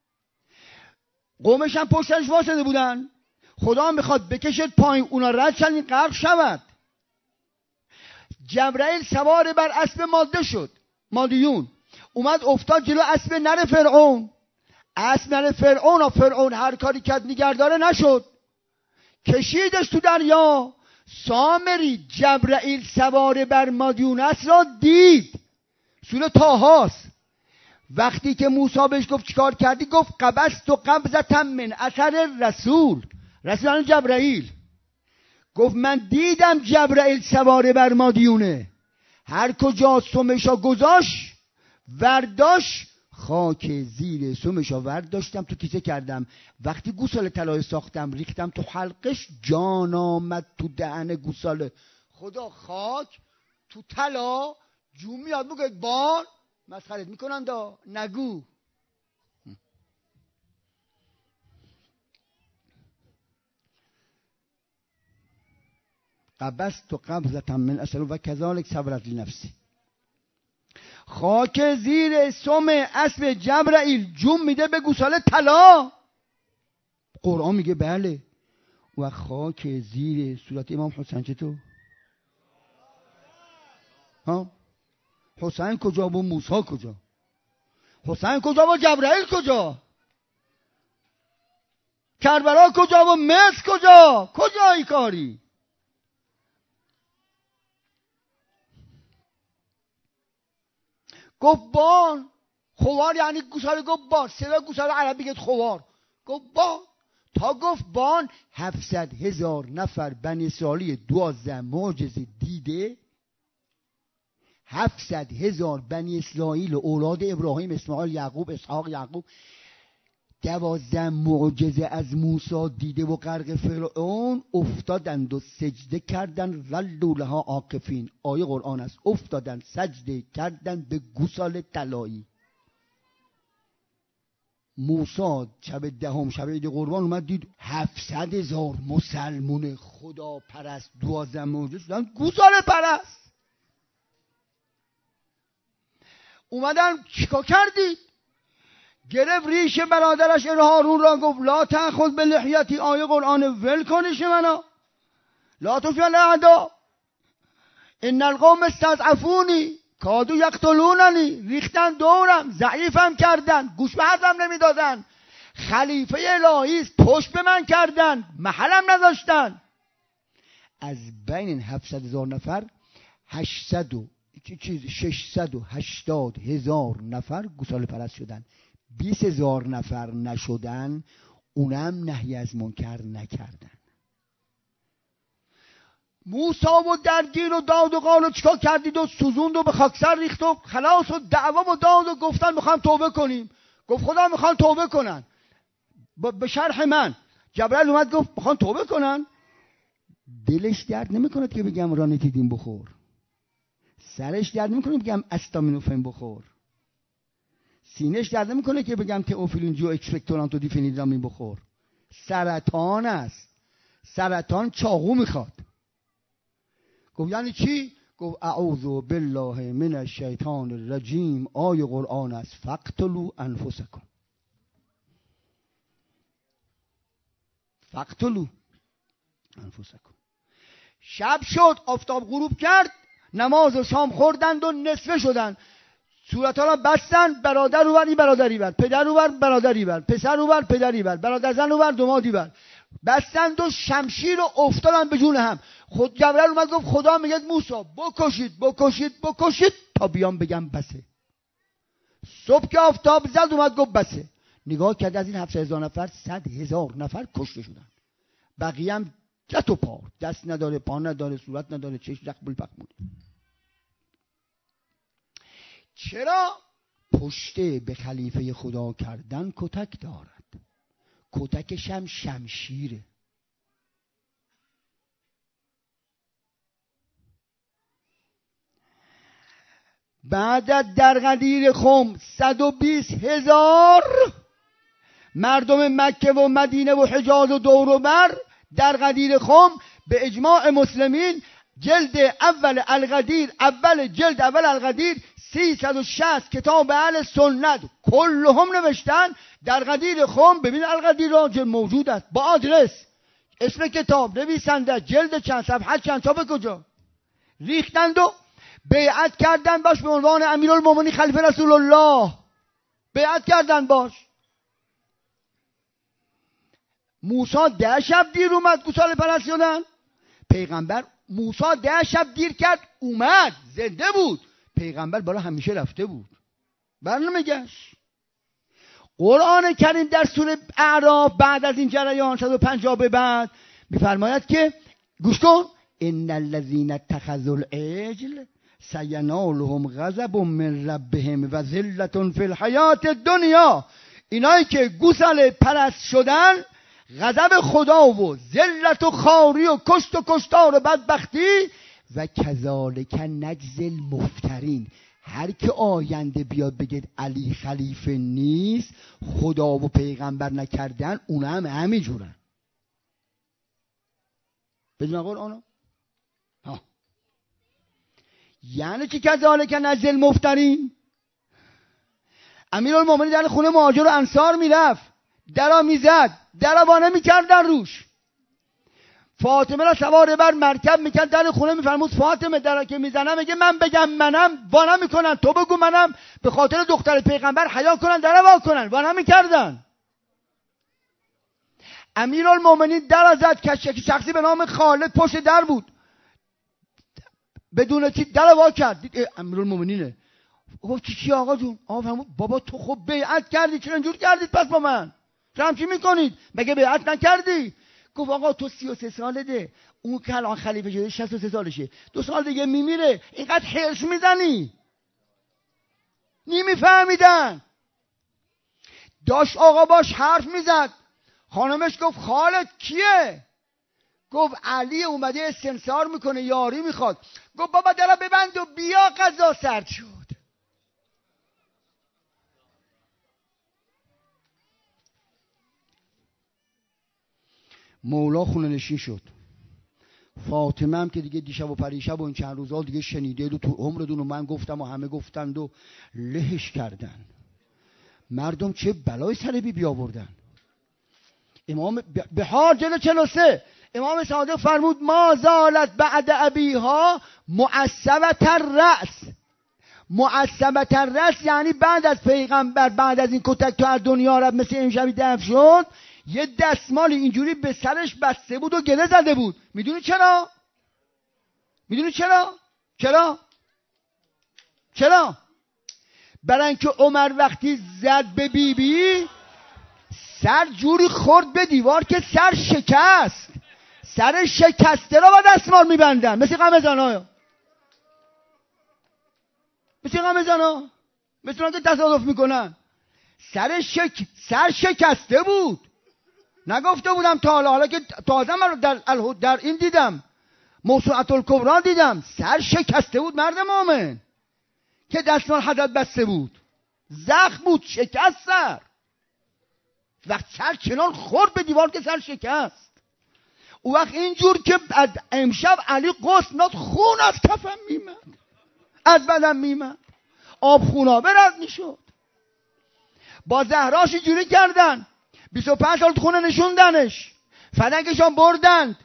قومش هم پشتش واسطه بودن. خدا میخواد بکشد پایین، اونا رد شدن این غرق شود. جبرائیل سوار بر اسب ماده شد، مادیون، اومد افتاد جلو اسب نر فرعون. اسب نر فرعون و فرعون هر کاری کرد نگهداره نشد، کشیدش تو دریا. سامری جبرائیل سوار بر مادیون است را دید. سوره طه است. وقتی که موسی بهش گفت چیکار کردی؟ گفت قبضت و قبضة من اثر رسول. رسول جبرائیل گفت من دیدم جبرائیل سوار بر مادیونه، هر کجا سمشا گذاشت ورداش، خاک زیر سمشا ورداشتم تو کیسه کردم. وقتی گوساله طلای ساختم ریختم تو حلقش، جان آمد تو دهن گوساله. خدا خاک تو طلا جون میاد. میگه بان مسخرت میکنن دا نگو. قبضت و قبضة من اثر و کذالک صبرت لنفسی. خاک زیر سم اسب جبرائیل جون میده به گوساله طلا. قرآن میگه بله. و خاک زیر صورت امام حسین چطور؟ ها؟ حسین کجا و موسی کجا؟ حسین کجا و جبرائیل کجا؟ کربلا کجا و مصر کجا؟ کجایی کاری؟ گفت بان. خوار یعنی گوساله. گفت بان. صدا گوساله عربی گفت خوار. گفت بان. تا گفت بان هفتصد هزار نفر بنی اسرائیل دوازده معجزه دیده. هفتصد هزار بنی اسرائیل اولاد ابراهیم، اسماعیل، یعقوب، اسحاق، یعقوب دوازده معجزه از موسی دیده و غرق فرعون، افتادند و سجده کردند ظلوا لها عاکفین. آیه قرآن است. افتادند سجده کردند به گوساله طلایی. موسی شب دهم شب عید قربان اومد دید هفتصد هزار مسلمون خدا پرست دوازده معجزه شدن گوساله پرست. اومدن چیکار کردید؟ گرفت ریش برادرش هارون را گفت لا تأخذ به لحیتی. آیه قرآن ول کنش منو لا تفعل اعدا ان القوم استضعفونی کادو یقتلوننی. ریختن دورم، ضعیفم کردن، گوش به حرفم نمیدادن، خلیفه الهی است پشت به من کردن، محلم نذاشتن. از بین این هفتصد هزار نفر هشتصد و چیز ششصد و هشتاد هزار نفر گوساله پرست شدن. بیست هزار نفر نشدن، اونم نهی از منکر نکردن. موسی و درگیر و داد و قال و چیکار کردید و سوزوند و به خاکسر ریخت و خلاص و دعوا و داد و گفتن میخوام توبه کنیم. گفت خدا میخوان توبه کنن. به شرح من جبرئیل اومد گفت میخوان توبه کنن. دلش درد نمیکنه که بگم رانیتیدین بخور، سرش درد نمیکنه بگم استامینوفن بخور، سینه‌اش درد نمیکنه که بگم تئوفیلین جو اکسپکتورانت و دیفنیدرامین بخور. سرطان است. سرطان چاقو میخواد. گفت یعنی چی؟ گفت اعوذ بالله من الشیطان الرجیم. آیه قرآن است. فقتلوا انفسکم. فقتلوا انفسکم. شب شد، آفتاب غروب کرد، نماز و شام خوردند و نصفه شدند. صورتها را بستن، برادر اوور این برادری بر، پدر اوور برادری بر، پسر اوور پدری بر، برادر زن اوور دمادی بر، بستند و شمشیر رو افتادن به جون هم. خود جبرئیل اومد گفت خدا میگه موسی بکشید بکشید بکشید تا بیام بگم بسه. صبح که آفتاب زد اومد گفت بسه. نگاه کرد از این هفتصد هزار نفر صد هزار نفر کشته شدن. بقیه هم جت و پا، دست نداره، پا نداره، صورت نداره، چشم رقبول پخمونه. چرا؟ پشته به خلیفه خدا کردن کتک دارد. کتکش هم شمشیره. بعد در غدیر خم صد و بیست هزار مردم مکه و مدینه و حجاز و دور و بر در غدیر خم به اجماع مسلمین جلد اول الغدیر اول جلد اول الغدیر سیصد و شصت کتاب اهل سنت کلهم نوشتن در غدیر خم. ببین الغدیر را موجود است با آدرس، اسم کتاب، نویسنده، جلد چند، صفحه چند، چاپ کجا. ریختند و بیعت کردن باش به عنوان امیرالمومنین خلیفه رسول الله. بیعت کردن باش. موسی ده شب دیر اومد گوساله پرست شدن. پیغمبر موسی ده شب دیر کرد اومد زنده بود. پیغمبر بالا همیشه رفته بود برنمیگشت. قرآن کریم در سوره اعراف بعد از این جریان صد و پنجاه به بعد میفرماید که گوش کن ان الذين اتخذوا العجل سینالهم غضب من ربهم و ذلة فی الحیات الدنیا. اینایی که گوساله پرست شدن غضب خدا و ذلت و خاری و کشت و کشتار و بدبختی و کذالک نجزی المفترین. هر که آینده بیاد بگید علی خلیفه نیست، خدا و پیغمبر نکردن، اونا هم همین جورن. بدون قرآن ها یعنی چی کذالک نجزی المفترین؟ امیرالمومنین در خونه مهاجر و انصار میرفت، درا میزد، درا وانه میکردن روش. فاطمه را سوار بر مرکب میکرد، در خونه میفرمود فاطمه درا که میزنم میگه من بگم منم، وانه میکنن، تو بگو منم، به خاطر دختر پیغمبر حیا کنن، درا وا کنن، وانه میکردن. امیرالمومنین در زد، کشک شخصی به نام خالد پشت در بود، بدون چی در وا کرد. دید امیرالمومنینه. گفت چی چی آقا جون؟ آقا فرمود بابا تو خب بیعت کردی، چرا اینجور کردید پس با من؟ چرا همچی میکنید؟ مگه بیعت نکردی؟ گفت آقا تو سی و سه ساله ده، اون که الان خلیفه شده شصت و سه سالشه، دو سال دیگه میمیره، اینقدر حرص میزنی؟ نمیفهمیدن. داشت آقا باش حرف میزد. خانمش گفت خالت کیه؟ گفت علی اومده استنصار میکنه، یاری میخواد. گفت بابا درا ببند و بیا، غذا سرد شد. مولا خونه نشین شد. فاطمه هم که دیگه دیشب و پریشب و این چند روزها دیگه شنیده و تو عمردون و من گفتم و همه گفتند و لهش کردن. مردم چه بلای سر بی بی آوردن. امام بهار جلو چهل و سه امام صادق فرمود ما زالت بعد ابیها معصبت الرأس. معصبت الرأس یعنی بعد از پیغمبر، بعد از این کتک تو از دنیا رفت، مثل امشبی دفن شد، یه دستمال اینجوری به سرش بسته بود و گله زده بود. میدونی چرا؟ میدونی چرا؟ چرا؟ چرا؟ برای اینکه عمر وقتی زد به بی بی سر جوری خورد به دیوار که سر شکست. سر شکسته را با دستمال میبندن، مثل قمزان ها، مثل قمزان ها، مثل اونها تصادف میکنن. سر شک سر شکسته بود. نگفته بودم تا حالا، حالا که تازه من در, در این دیدم، موسوعة الکبری دیدم، سر شکسته بود مرد مومن که دستمال حضرت بسته بود. زخم بود، شکست سر. وقت سر چنان خورد به دیوار که سر شکست. او وقت اینجور که از امشب علی قسم ناد، خون از کفم میمد، از بدم میمد، آب خونابه رد میشد. با زهراش اینجوری کردن، بیست و پنج سال تو خونه نشوندنش، فدکشان بردند.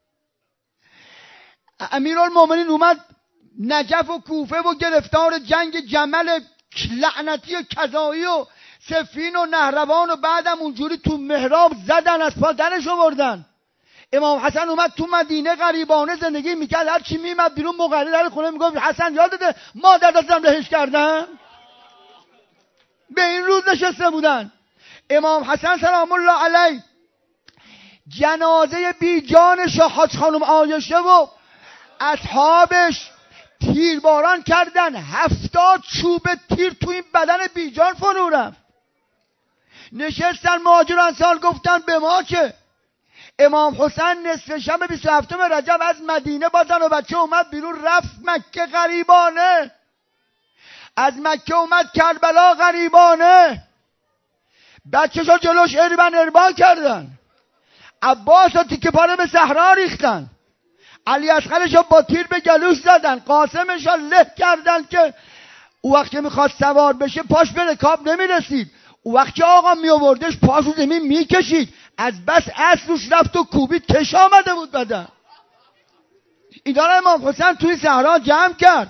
امیرالمومنین اومد نجف و کوفه و گرفتار جنگ جمل لعنتی و کذایی و سفین و نهروان و بعدم اونجوری تو محراب زدن، از پا درش آوردن. امام حسن اومد تو مدینه غریبانه زندگی میکرد، هر چی میمد بیرون مقرر در خونه میگفت حسن یادته مادر دستم لهش کردن؟ به این روز نشسته بودن. امام حسن سلام الله علیه جنازه بی جان حاج خانم عایشه و اصحابش تیرباران کردن، هفتاد چوب تیر تو این بدن بی جان فرو رفت. نشستن مهاجر انصار گفتن به ما که امام حسین نصف شب بیست و هفتم رجب از مدینه با زن و بچه اومد بیرون، رفت مکه غریبانه، از مکه اومد کربلا غریبانه، بچه‌شو جلوش اربن اربا کردن، عباس رو تیکه پاره به صحرا ریختن، علی اصغرش رو با تیر به گلوش زدن، قاسمش رو له کردن که او وقت که میخواست سوار بشه پاش به رکاب نمیرسید. او وقت که آقا میآوردش پاش رو زمین میکشید، از بس اسب روش رفت و کوبید کش آمده بود بدن. اینا رو امام حسین توی صحرا جمع کرد.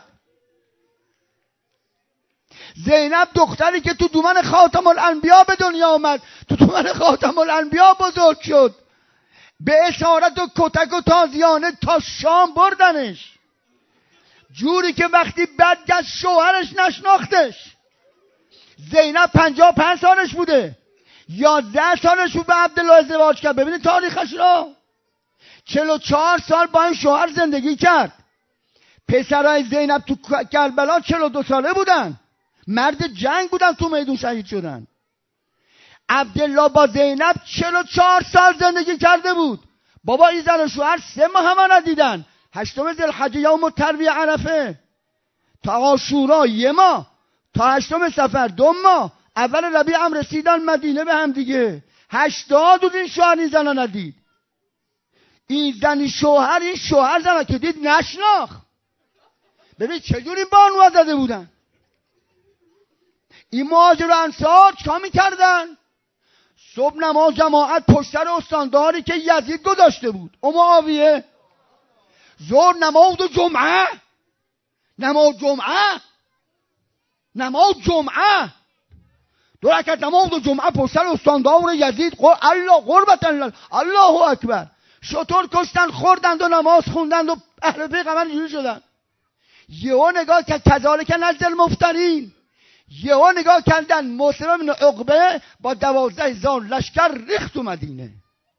زینب دختری که تو دومن خاتم الانبیا به دنیا آمد، تو دومن خاتم الانبیا بزرگ شد، به اسارت و کتک و تازیانه تا شام بردنش، جوری که وقتی برگشت شوهرش نشناختش. زینب پنجاه و پنج سالش بوده، یازده سالش بود به عبدالله ازدواج کرد. ببینید تاریخش را. چهل و چهار سال با این شوهر زندگی کرد. پسرای زینب تو کربلا چهل و دو ساله بودن، مرد جنگ بودن، تو میدون شهید شدن. عبدالله با زینب چهل و چهار سال زندگی کرده بود. بابا این زن و شوهر سه ماه هم ندیدن. هشتم ذوالحجه یوم الترویه عرفه تا عاشورا یه ماه، تا هشتم صفر دو ماه، اول ربیع هم رسیدن مدینه به هم دیگه. هشتاد بود این شوهر این زن ندید. این زن شوهر این شوهر زن که دید نشناخ. ببین چجوری بانوها زده بودن. این مهاجر و انصار چکار میکردن؟ صبح نماز جماعت پشت سر استانداری که یزید گذاشته بود و معاویه، ظهر نماز جمعه، نماز جمعه نماز جمعه دو رکعت نماز جمعه پشت سر استاندار یزید. الله قربت الله الله اکبر. شطور کشتن، خوردند و نماز خوندند و اهل پیغمبر اینجوری شدن. یهو نگاه که کذالک نجزی المفترین، یهو نگاه کردن مسلم بن عقبه با دوازده هزار لشکر ریخت تو مدینه.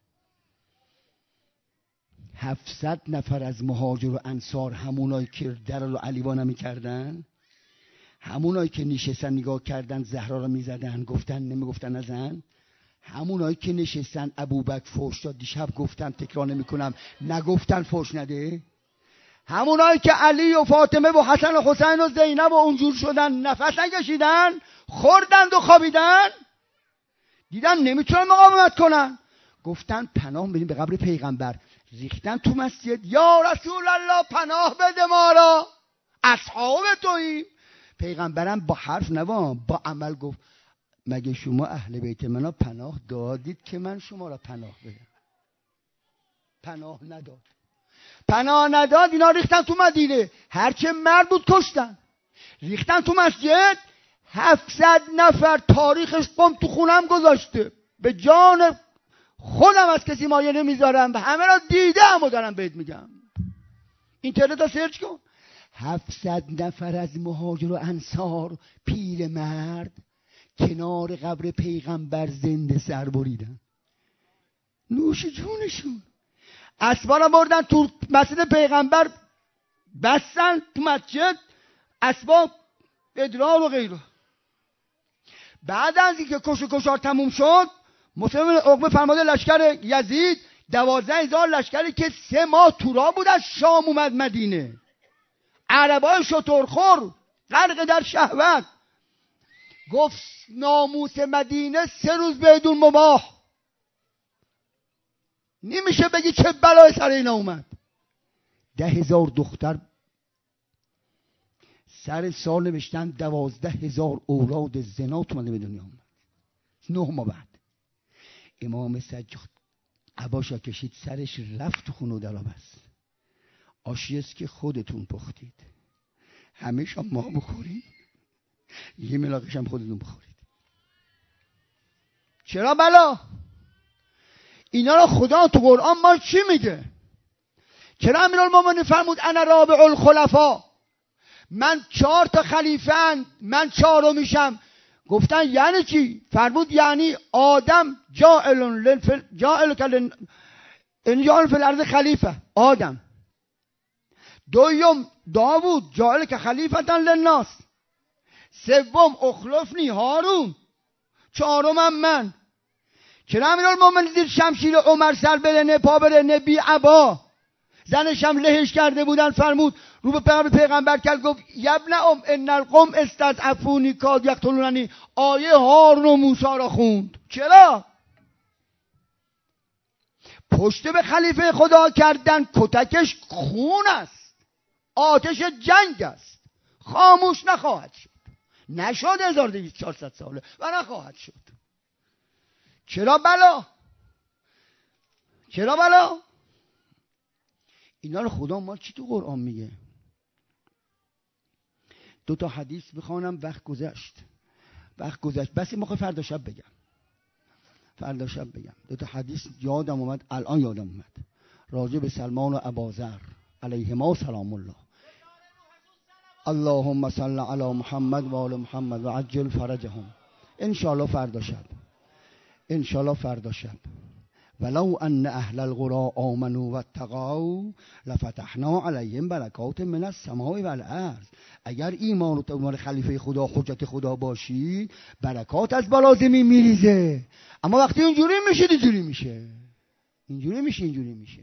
هفتصد نفر از مهاجر و انصار، همونایی که در و علیوان نمی کردن، همونایی که نشستن نگاه کردن زهرا رو میزدن گفتن نمیگفتن نزن، همونایی که نشستن ابوبکر فحش داد دیشب گفتم تکرار نمیکنم نگفتن فحش نده، همونایی که علی و فاطمه و حسن و حسین و زینب و اونجور شدن نفس نکشیدن خوردند و خوابیدن، دیدن نمیتونن مقاومت کنن گفتن پناه بدیم به قبر پیغمبر، ریختن تو مسجد یا رسول الله پناه بده ما را اصحاب توییم. پیغمبرم با حرف نوا با عمل گفت مگه شما اهل بیت منو پناه دادید که من شما را پناه بدم؟ پناه نداد. پناه نداد. اینا ریختن تو مدینه، هرچه مرد بود کشتن، ریختن تو مسجد. هفتصد نفر تاریخش قم تو خونم گذاشته، به جان خودم از کسی مایه نمیذارم و همه را دیدم و دارم بهت میگم. اینترنت رو سرچ کن. هفتصد نفر از مهاجر و انصار پیر مرد کنار قبر پیغمبر زنده سر بریدن، نوش جونشون. اسبا را بردن تو مسجد پیغمبر بستن تو مسجد، اسبا ادرار و غیره. بعد از اینکه کش و کشار تموم شد مسلم عقبه فرماده لشکر یزید دوازده هزار لشکری که سه ماه تو راه بود از شام اومد مدینه، عربای شترخور غرق در شهوت. گفت ناموس مدینه سه روز بدون مباح، نمیشه بگی چه بلای سر اینا اومد. ده هزار دختر سر سال نوشتن، دوازده هزار اولاد زنا تو به دنیا اومد. نه ماه بعد امام سجاد عباشا کشید سرش رفت تو خونه و در بست. آشی است که خودتون پختید، همیشه ما بخورید، یه ملاقش هم خودتون بخورید. چرا بلا؟ اینا رو خدا تو قرآن ما چی میگه؟ چرا امیرالمومنین فرمود انا رابع الخلفاء، من چهار تا خلیفه اند، من چهارم میشم. گفتن یعنی چی؟ فرمود یعنی آدم جاعل جاعل کل انجال فی الارض خلیفه، آدم. دوم داوود جاعل که خلیفتن للناس. سوم اخلفنی هارون. چهارمم من. چرا امیرالمومنین زیر شمشیر عمر سر برنه پا برنه بی عبا، زنش هم لهش کرده بودن، فرمود رو به پیغمبر پیغمبر کرد گفت یبن ام ان القوم استضعفونی کاد یقتلوننی، آیه هارون و موسی را خوند. چرا؟ پشت به خلیفه خدا کردن کتکش خون است، آتش جنگ است، خاموش نخواهد شد. نشد هزار و دویست چهارصد ساله و نخواهد شد. چرا بلا؟ چرا بلا؟ اینا رو خدا ما چی تو قرآن میگه؟ دو تا حدیث بخوانم، وقت گذشت وقت گذشت بس ما فردا شب بگم فردا شب بگم دو تا حدیث یادم اومد، الان یادم اومد، راجع به سلمان و ابوذر علیهما سلام الله. اللهم صل علی محمد و آل محمد و عجل فرجهم. ان شاء الله فردا شب، ان شاء الله فردا شب. ولو ان اهل القرى آمنوا واتقوا لفتحنا علیهم برکات من السماء والارض. اگر ایمان و تمام خلیفه خدا حجت خدا باشی برکات از بالا زمین میریزه. اما وقتی اینجوری میشه اینجوری میشه اینجوری میشه اینجوری میشه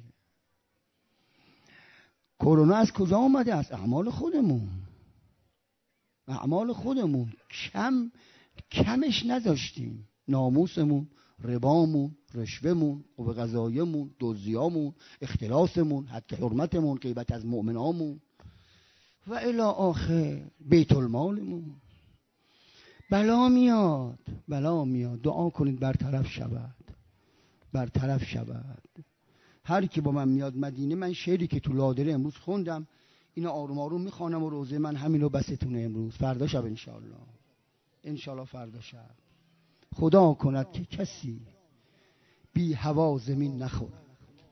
کرونا از کجا اومده؟ از اعمال خودمون. اعمال خودمون کم کمش نذاشتیم. ناموسمون، ربامون، رشوهمون، قوه قضاییمون، دزدیامون، اختلاسمون، حد حرمتمون، غیبت از مؤمنامون و الی آخر، بیت المالمون. بلا میاد بلا میاد. دعا کنید برطرف شود، برطرف شود. هر کی با من میاد مدینه، من شعری که تو لادره امروز خوندم اینا آروم آروم میخوانم و روزه من همینو بستونه امروز. فردا شب انشالله انشالله فردا شب خدا کند که کسی بی هوا زمین نخورد.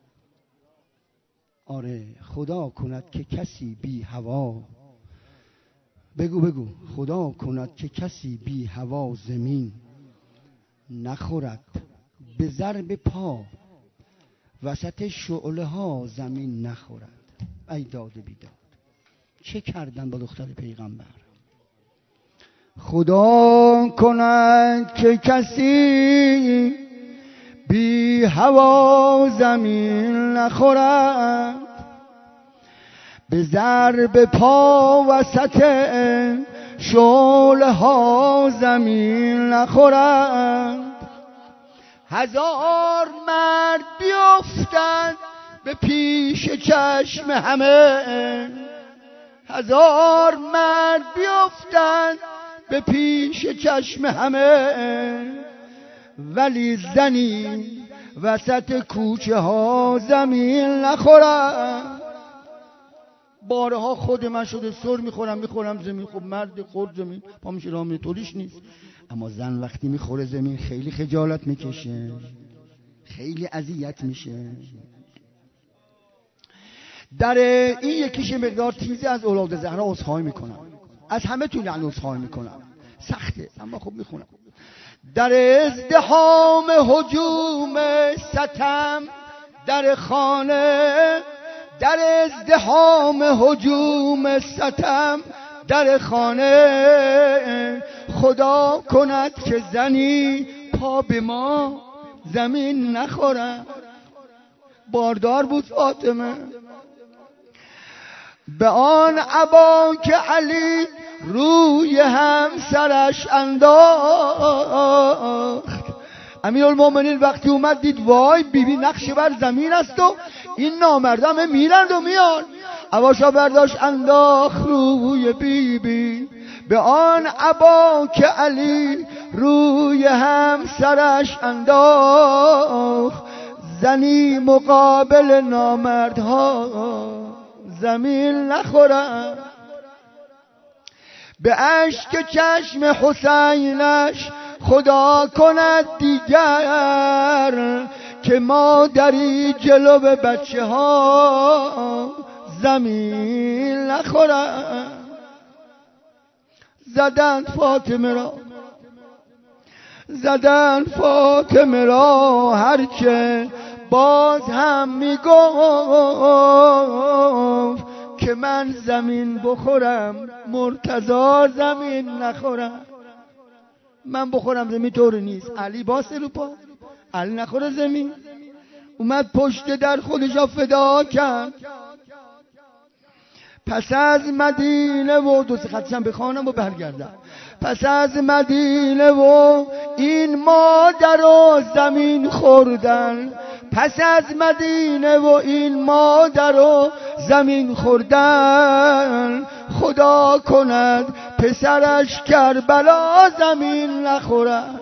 آره خدا کند که کسی بی هوا، بگو بگو، خدا کند که کسی بی هوا زمین نخورد. به ضرب پا وسط شعله ها زمین نخورد. ای داد بیداد چه کردن با دختر پیغمبر؟ خدا کند که کسی بی هوا زمین نخورد، به ضرب پا وسط شعله ها زمین نخورد. هزار مرد بیفتند به پیش چشم همه، هزار مرد بیفتند به پیش چشم همه، ولی زنی وسط کوچه ها زمین نخورد. بارها خود من شده سر میخورم میخورم زمین، خب مرد خورد زمین پا میشه راه میره، طوریش نیست. اما زن وقتی میخوره زمین خیلی خجالت میکشه، خیلی اذیت میشه. در این یکیش مقدار تیزه از اولاد زهرا عذرخواهی میکنم، از همه تون یعنی عذرخواهی میکنم، سخته اما خب میخونم. در ازدحام هجوم ستم در خانه، در ازدحام هجوم ستم در خانه، خدا کند که زنی پا به ما زمین نخورد. باردار بود فاطمه، به آن عبا که علی روی همسرش انداخت. امیرالمومنین وقتی اومد دید وای بیبی نقش بر زمین است و این نامردم میرند و میان، عباشا برداشت انداخت روی بیبی. به آن عبا که علی روی همسرش انداخت، زنی مقابل نامردها زمین نخورد. به اشک چشم حسینش خدا کند دیگر، که مادری جلو بچه ها زمین نخورد. زدند فاطمه را، زدند فاطمه را، هرچه باز هم میگفت که من زمین بخورم مرتضی زمین نخورم. من بخورم زمین طور نیست، علی باسه رو پا، علی نخوره زمین. اومد پشت در خودشا فدا کرد. پس از مدینه و دو سه خطشم بخوانم و برگردم. پس از مدینه و این مادر و زمین خوردن، پس از مدینه و این مادر و زمین خوردن، خدا کند پسرش کربلا زمین نخورد.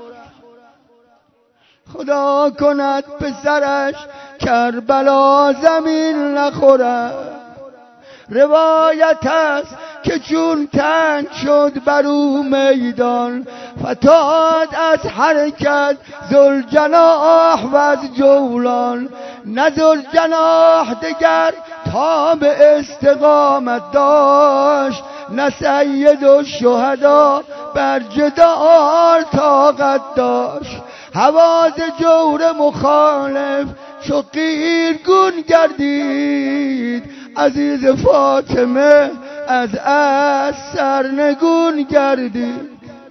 خدا کند پسرش کربلا زمین نخورد. روایت است که چون تنگ شد بر او میدان، فتاد از حرکت ذوالجناح و از جولان. نه ذوالجناح دگر تا به استقامت داشت، نه سید الشهدا بر جدال طاقت داشت. هواز جور مخالف چو قیرگون گردید، عزیز فاطمه از از سرنگون گردید.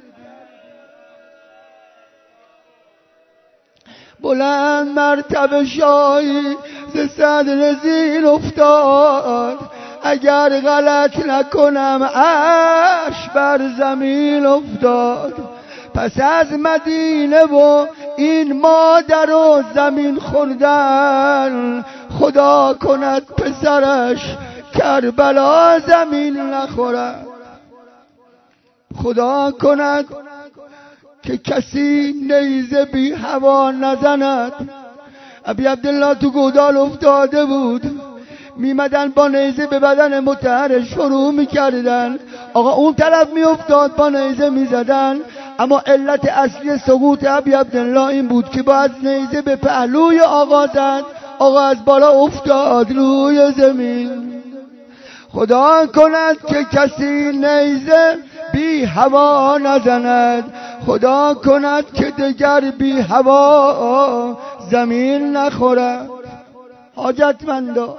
بلند مرتبه شاهی ز صدر زین افتاد، اگر غلط نکنم عرش بر زمین افتاد. پس از مدینه و این مادر و زمین خوردن، خدا کند پسرش کربلا زمین نخورد. خدا کند که کسی نیزه بی هوا نزند. ابی عبدالله تو گودال افتاده بود، میمدن با نیزه به بدن مطهرش شروع میکردن. آقا اون طرف میافتاد با نیزه میزدن، اما علت اصلی سقوط ابی عبدالله این بود که با از نیزه به پهلوی آقا زد، آقا از بالا افتاد روی زمین. خدا کند که کسی نیزه بی هوا نزند، خدا کند که دگر بی هوا زمین نخورد. حاجتمندا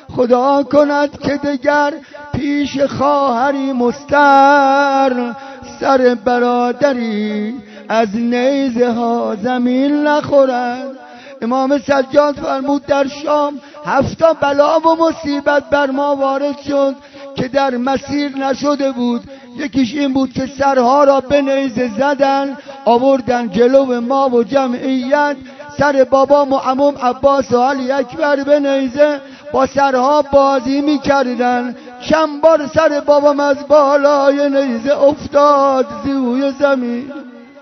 خدا کند که دگر پیش خواهری مستر سر برادری از نیزه ها زمین نخورد. امام سجاد فرمود در شام هفتا بلا و مصیبت بر ما وارد شد که در مسیر نشده بود. یکیش این بود که سرها را به نیزه زدن، آوردن جلو ما و جمعیت، سر بابا و عموم عباس و علی اکبر به نیزه با سرها بازی میکردن. چند بار سر بابام از بالای نیزه افتاد زیوی زمین،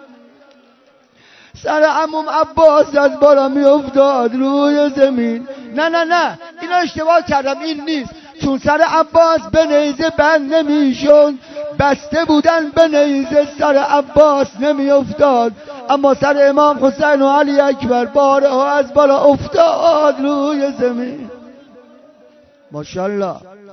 سر عموم عباس از بالا می افتاد روی زمین. نه نه نه اینا اشتباه کردم، این نیست، چون سر عباس به نیزه بند نمی شد، بسته بودن به نیزه سر عباس نمی افتاد، اما سر امام حسین و علی اکبر بارها از بالا افتاد روی زمین. ماشاءالله.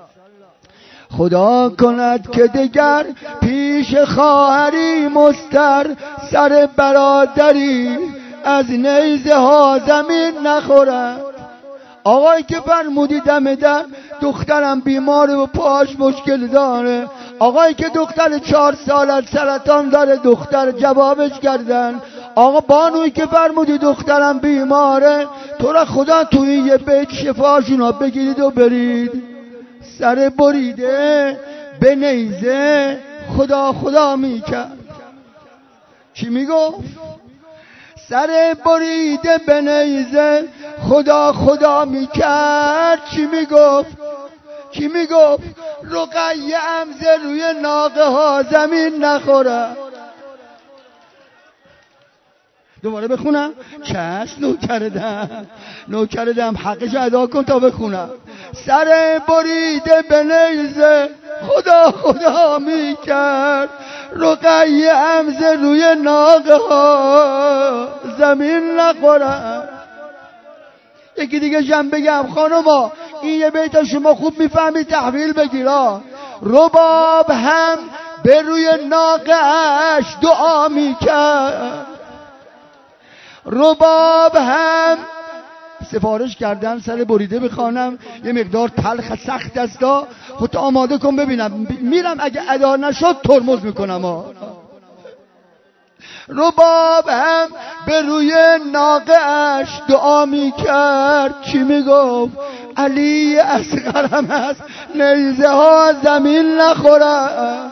خدا کند که دگر پیش خواهری مستر سر برادری از نیزه ها زمین نخورد. آقایی که فرمودی دم در دخترم بیماره و پاش مشکل داره، آقایی که دختر چهار سال از سرطان داره دختر جوابش کردن، آقا بانوی که فرمودی دخترم بیماره، تو را خدا توی یه بیت شفاشونا بگیرید و برید. سر بریده به نیزه خدا خدا میکرد. چی میگفت؟ سر بریده به نیزه خدا خدا میکرد. چی میگفت؟ چی میگفت؟ رقیه امزه روی ناقه ها زمین نخوره. دوباره بخونم؟ چشم نوکردم نوکردم حقش ادا کن تا بخونم. سر بریده به نیزه خدا خدا میکرد، رقیه امزه روی ناقه ها زمین نخورد. یکی دیگه جمع بگم خانوما، این یه بیت شما خوب میفهمید تحویل بگیرا. رباب هم به روی ناقه اش دعا میکرد، رباب هم سفارش کردم سر بریده بخوانم، یه مقدار تلخ سخت است، خودت آماده کن ببینم، میرم اگه ادا نشد ترمز میکنم ها. رباب هم به روی ناقه اش دعا میکرد. چی میگفت؟ علی اصغرم است نیزه ها زمین نخورد.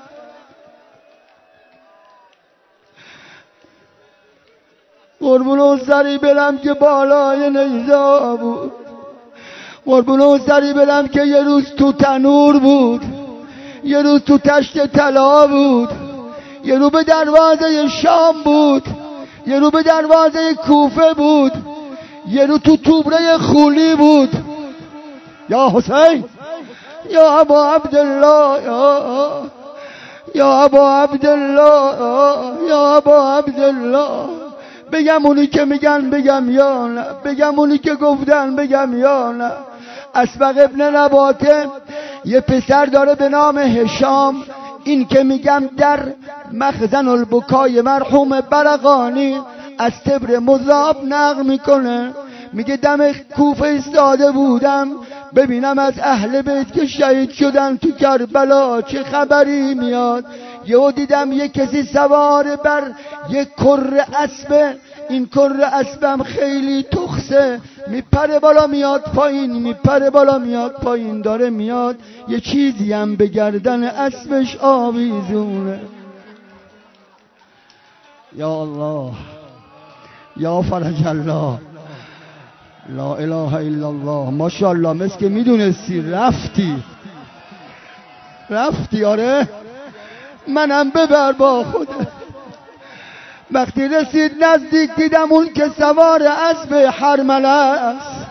قربون اون سری برم که بالای نیزه بود، قربون اون سری برم که یه روز تو تنور بود، یه روز تو تشت طلا بود، یه رو به دروازه شام بود، یه رو به دروازه کوفه بود، یه رو تو توبره خولی بود. یا حسین، یا ابا عبدالله، یا یا ابا عبدالله، یا ابا عبدالله. بگم اونی که میگن بگم یا نه، بگم اونی که گفتن بگم یا نه. اسبق ابن نباته یه پسر داره به نام هشام، این که میگم در مخزن البکای مرحوم برقانی از تبر مذاب نقل میکنه، میگه دم کوفه ایستاده بودم ببینم از اهل بیت که شهید شدن تو کربلا چه خبری میاد. یهو دیدم یک کسی سوار بر یک کره اسبه، این کره اسبم خیلی تخسه، میپره بالا میاد پایین، میپره بالا میاد پایین، داره میاد یه چیزی هم به گردن اسبش آویزونه. یا الله، یا فرج الله، لا اله الا الله. ماشاءالله، مثل که میدونستی رفتی رفتی. آره منم ببر با خودت. وقتی رسید نزدیک دیدم اون که سوار اسب حرمله است.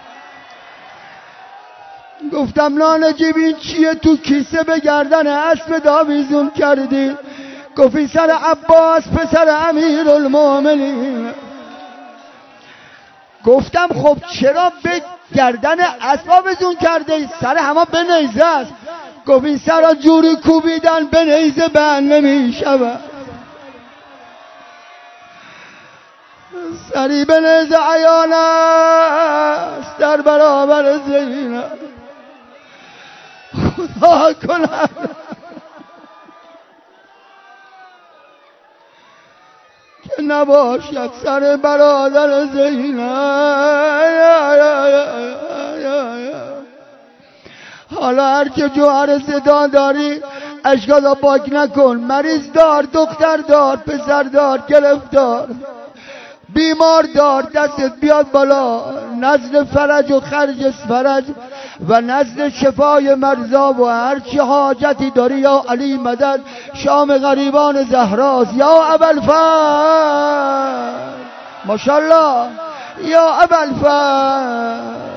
گفتم نانجیب این چیه تو کیسه به گردن اسب داویزون کردی؟ گفتی سر عباس پسر امیر المؤمنین. گفتم خب چرا به گردن اسب آویزون کرده؟ سر همه به نیزه است. گفت این سر جوری کوبیدن به نیزه بند نمی شود. سری به نیزه عیان است در برابر زینب. خدا کند نباش یک سر برادر زینب. حالا هر که جوهر صدا داری اشکالا پاک نکن. مریض دار، دختر دار، پسر دار، گرفتار، بیمار دار، دستت بیاد بالا. نزد فرج و خرج فرج و نزد شفای مرضا و هر چی حاجتی داری یا علی مدد. شام غریبان زهراست یا ابوالفضل. ماشاءالله یا ابوالفضل.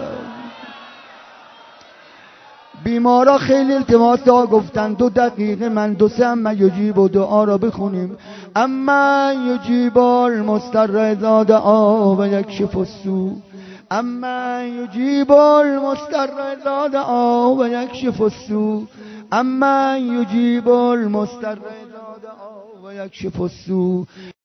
بیمارا خیلی التماس ها گفتن دو دقیقه من دو سه اما یجیب و دعا را بخونیم. اما یجیب المضطر اذا دعا و یکشف السوء. اما یجیب المضطر اذا دعا و یکشف السوء. اما یجیب المضطر اذا دعا و یکشف السوء.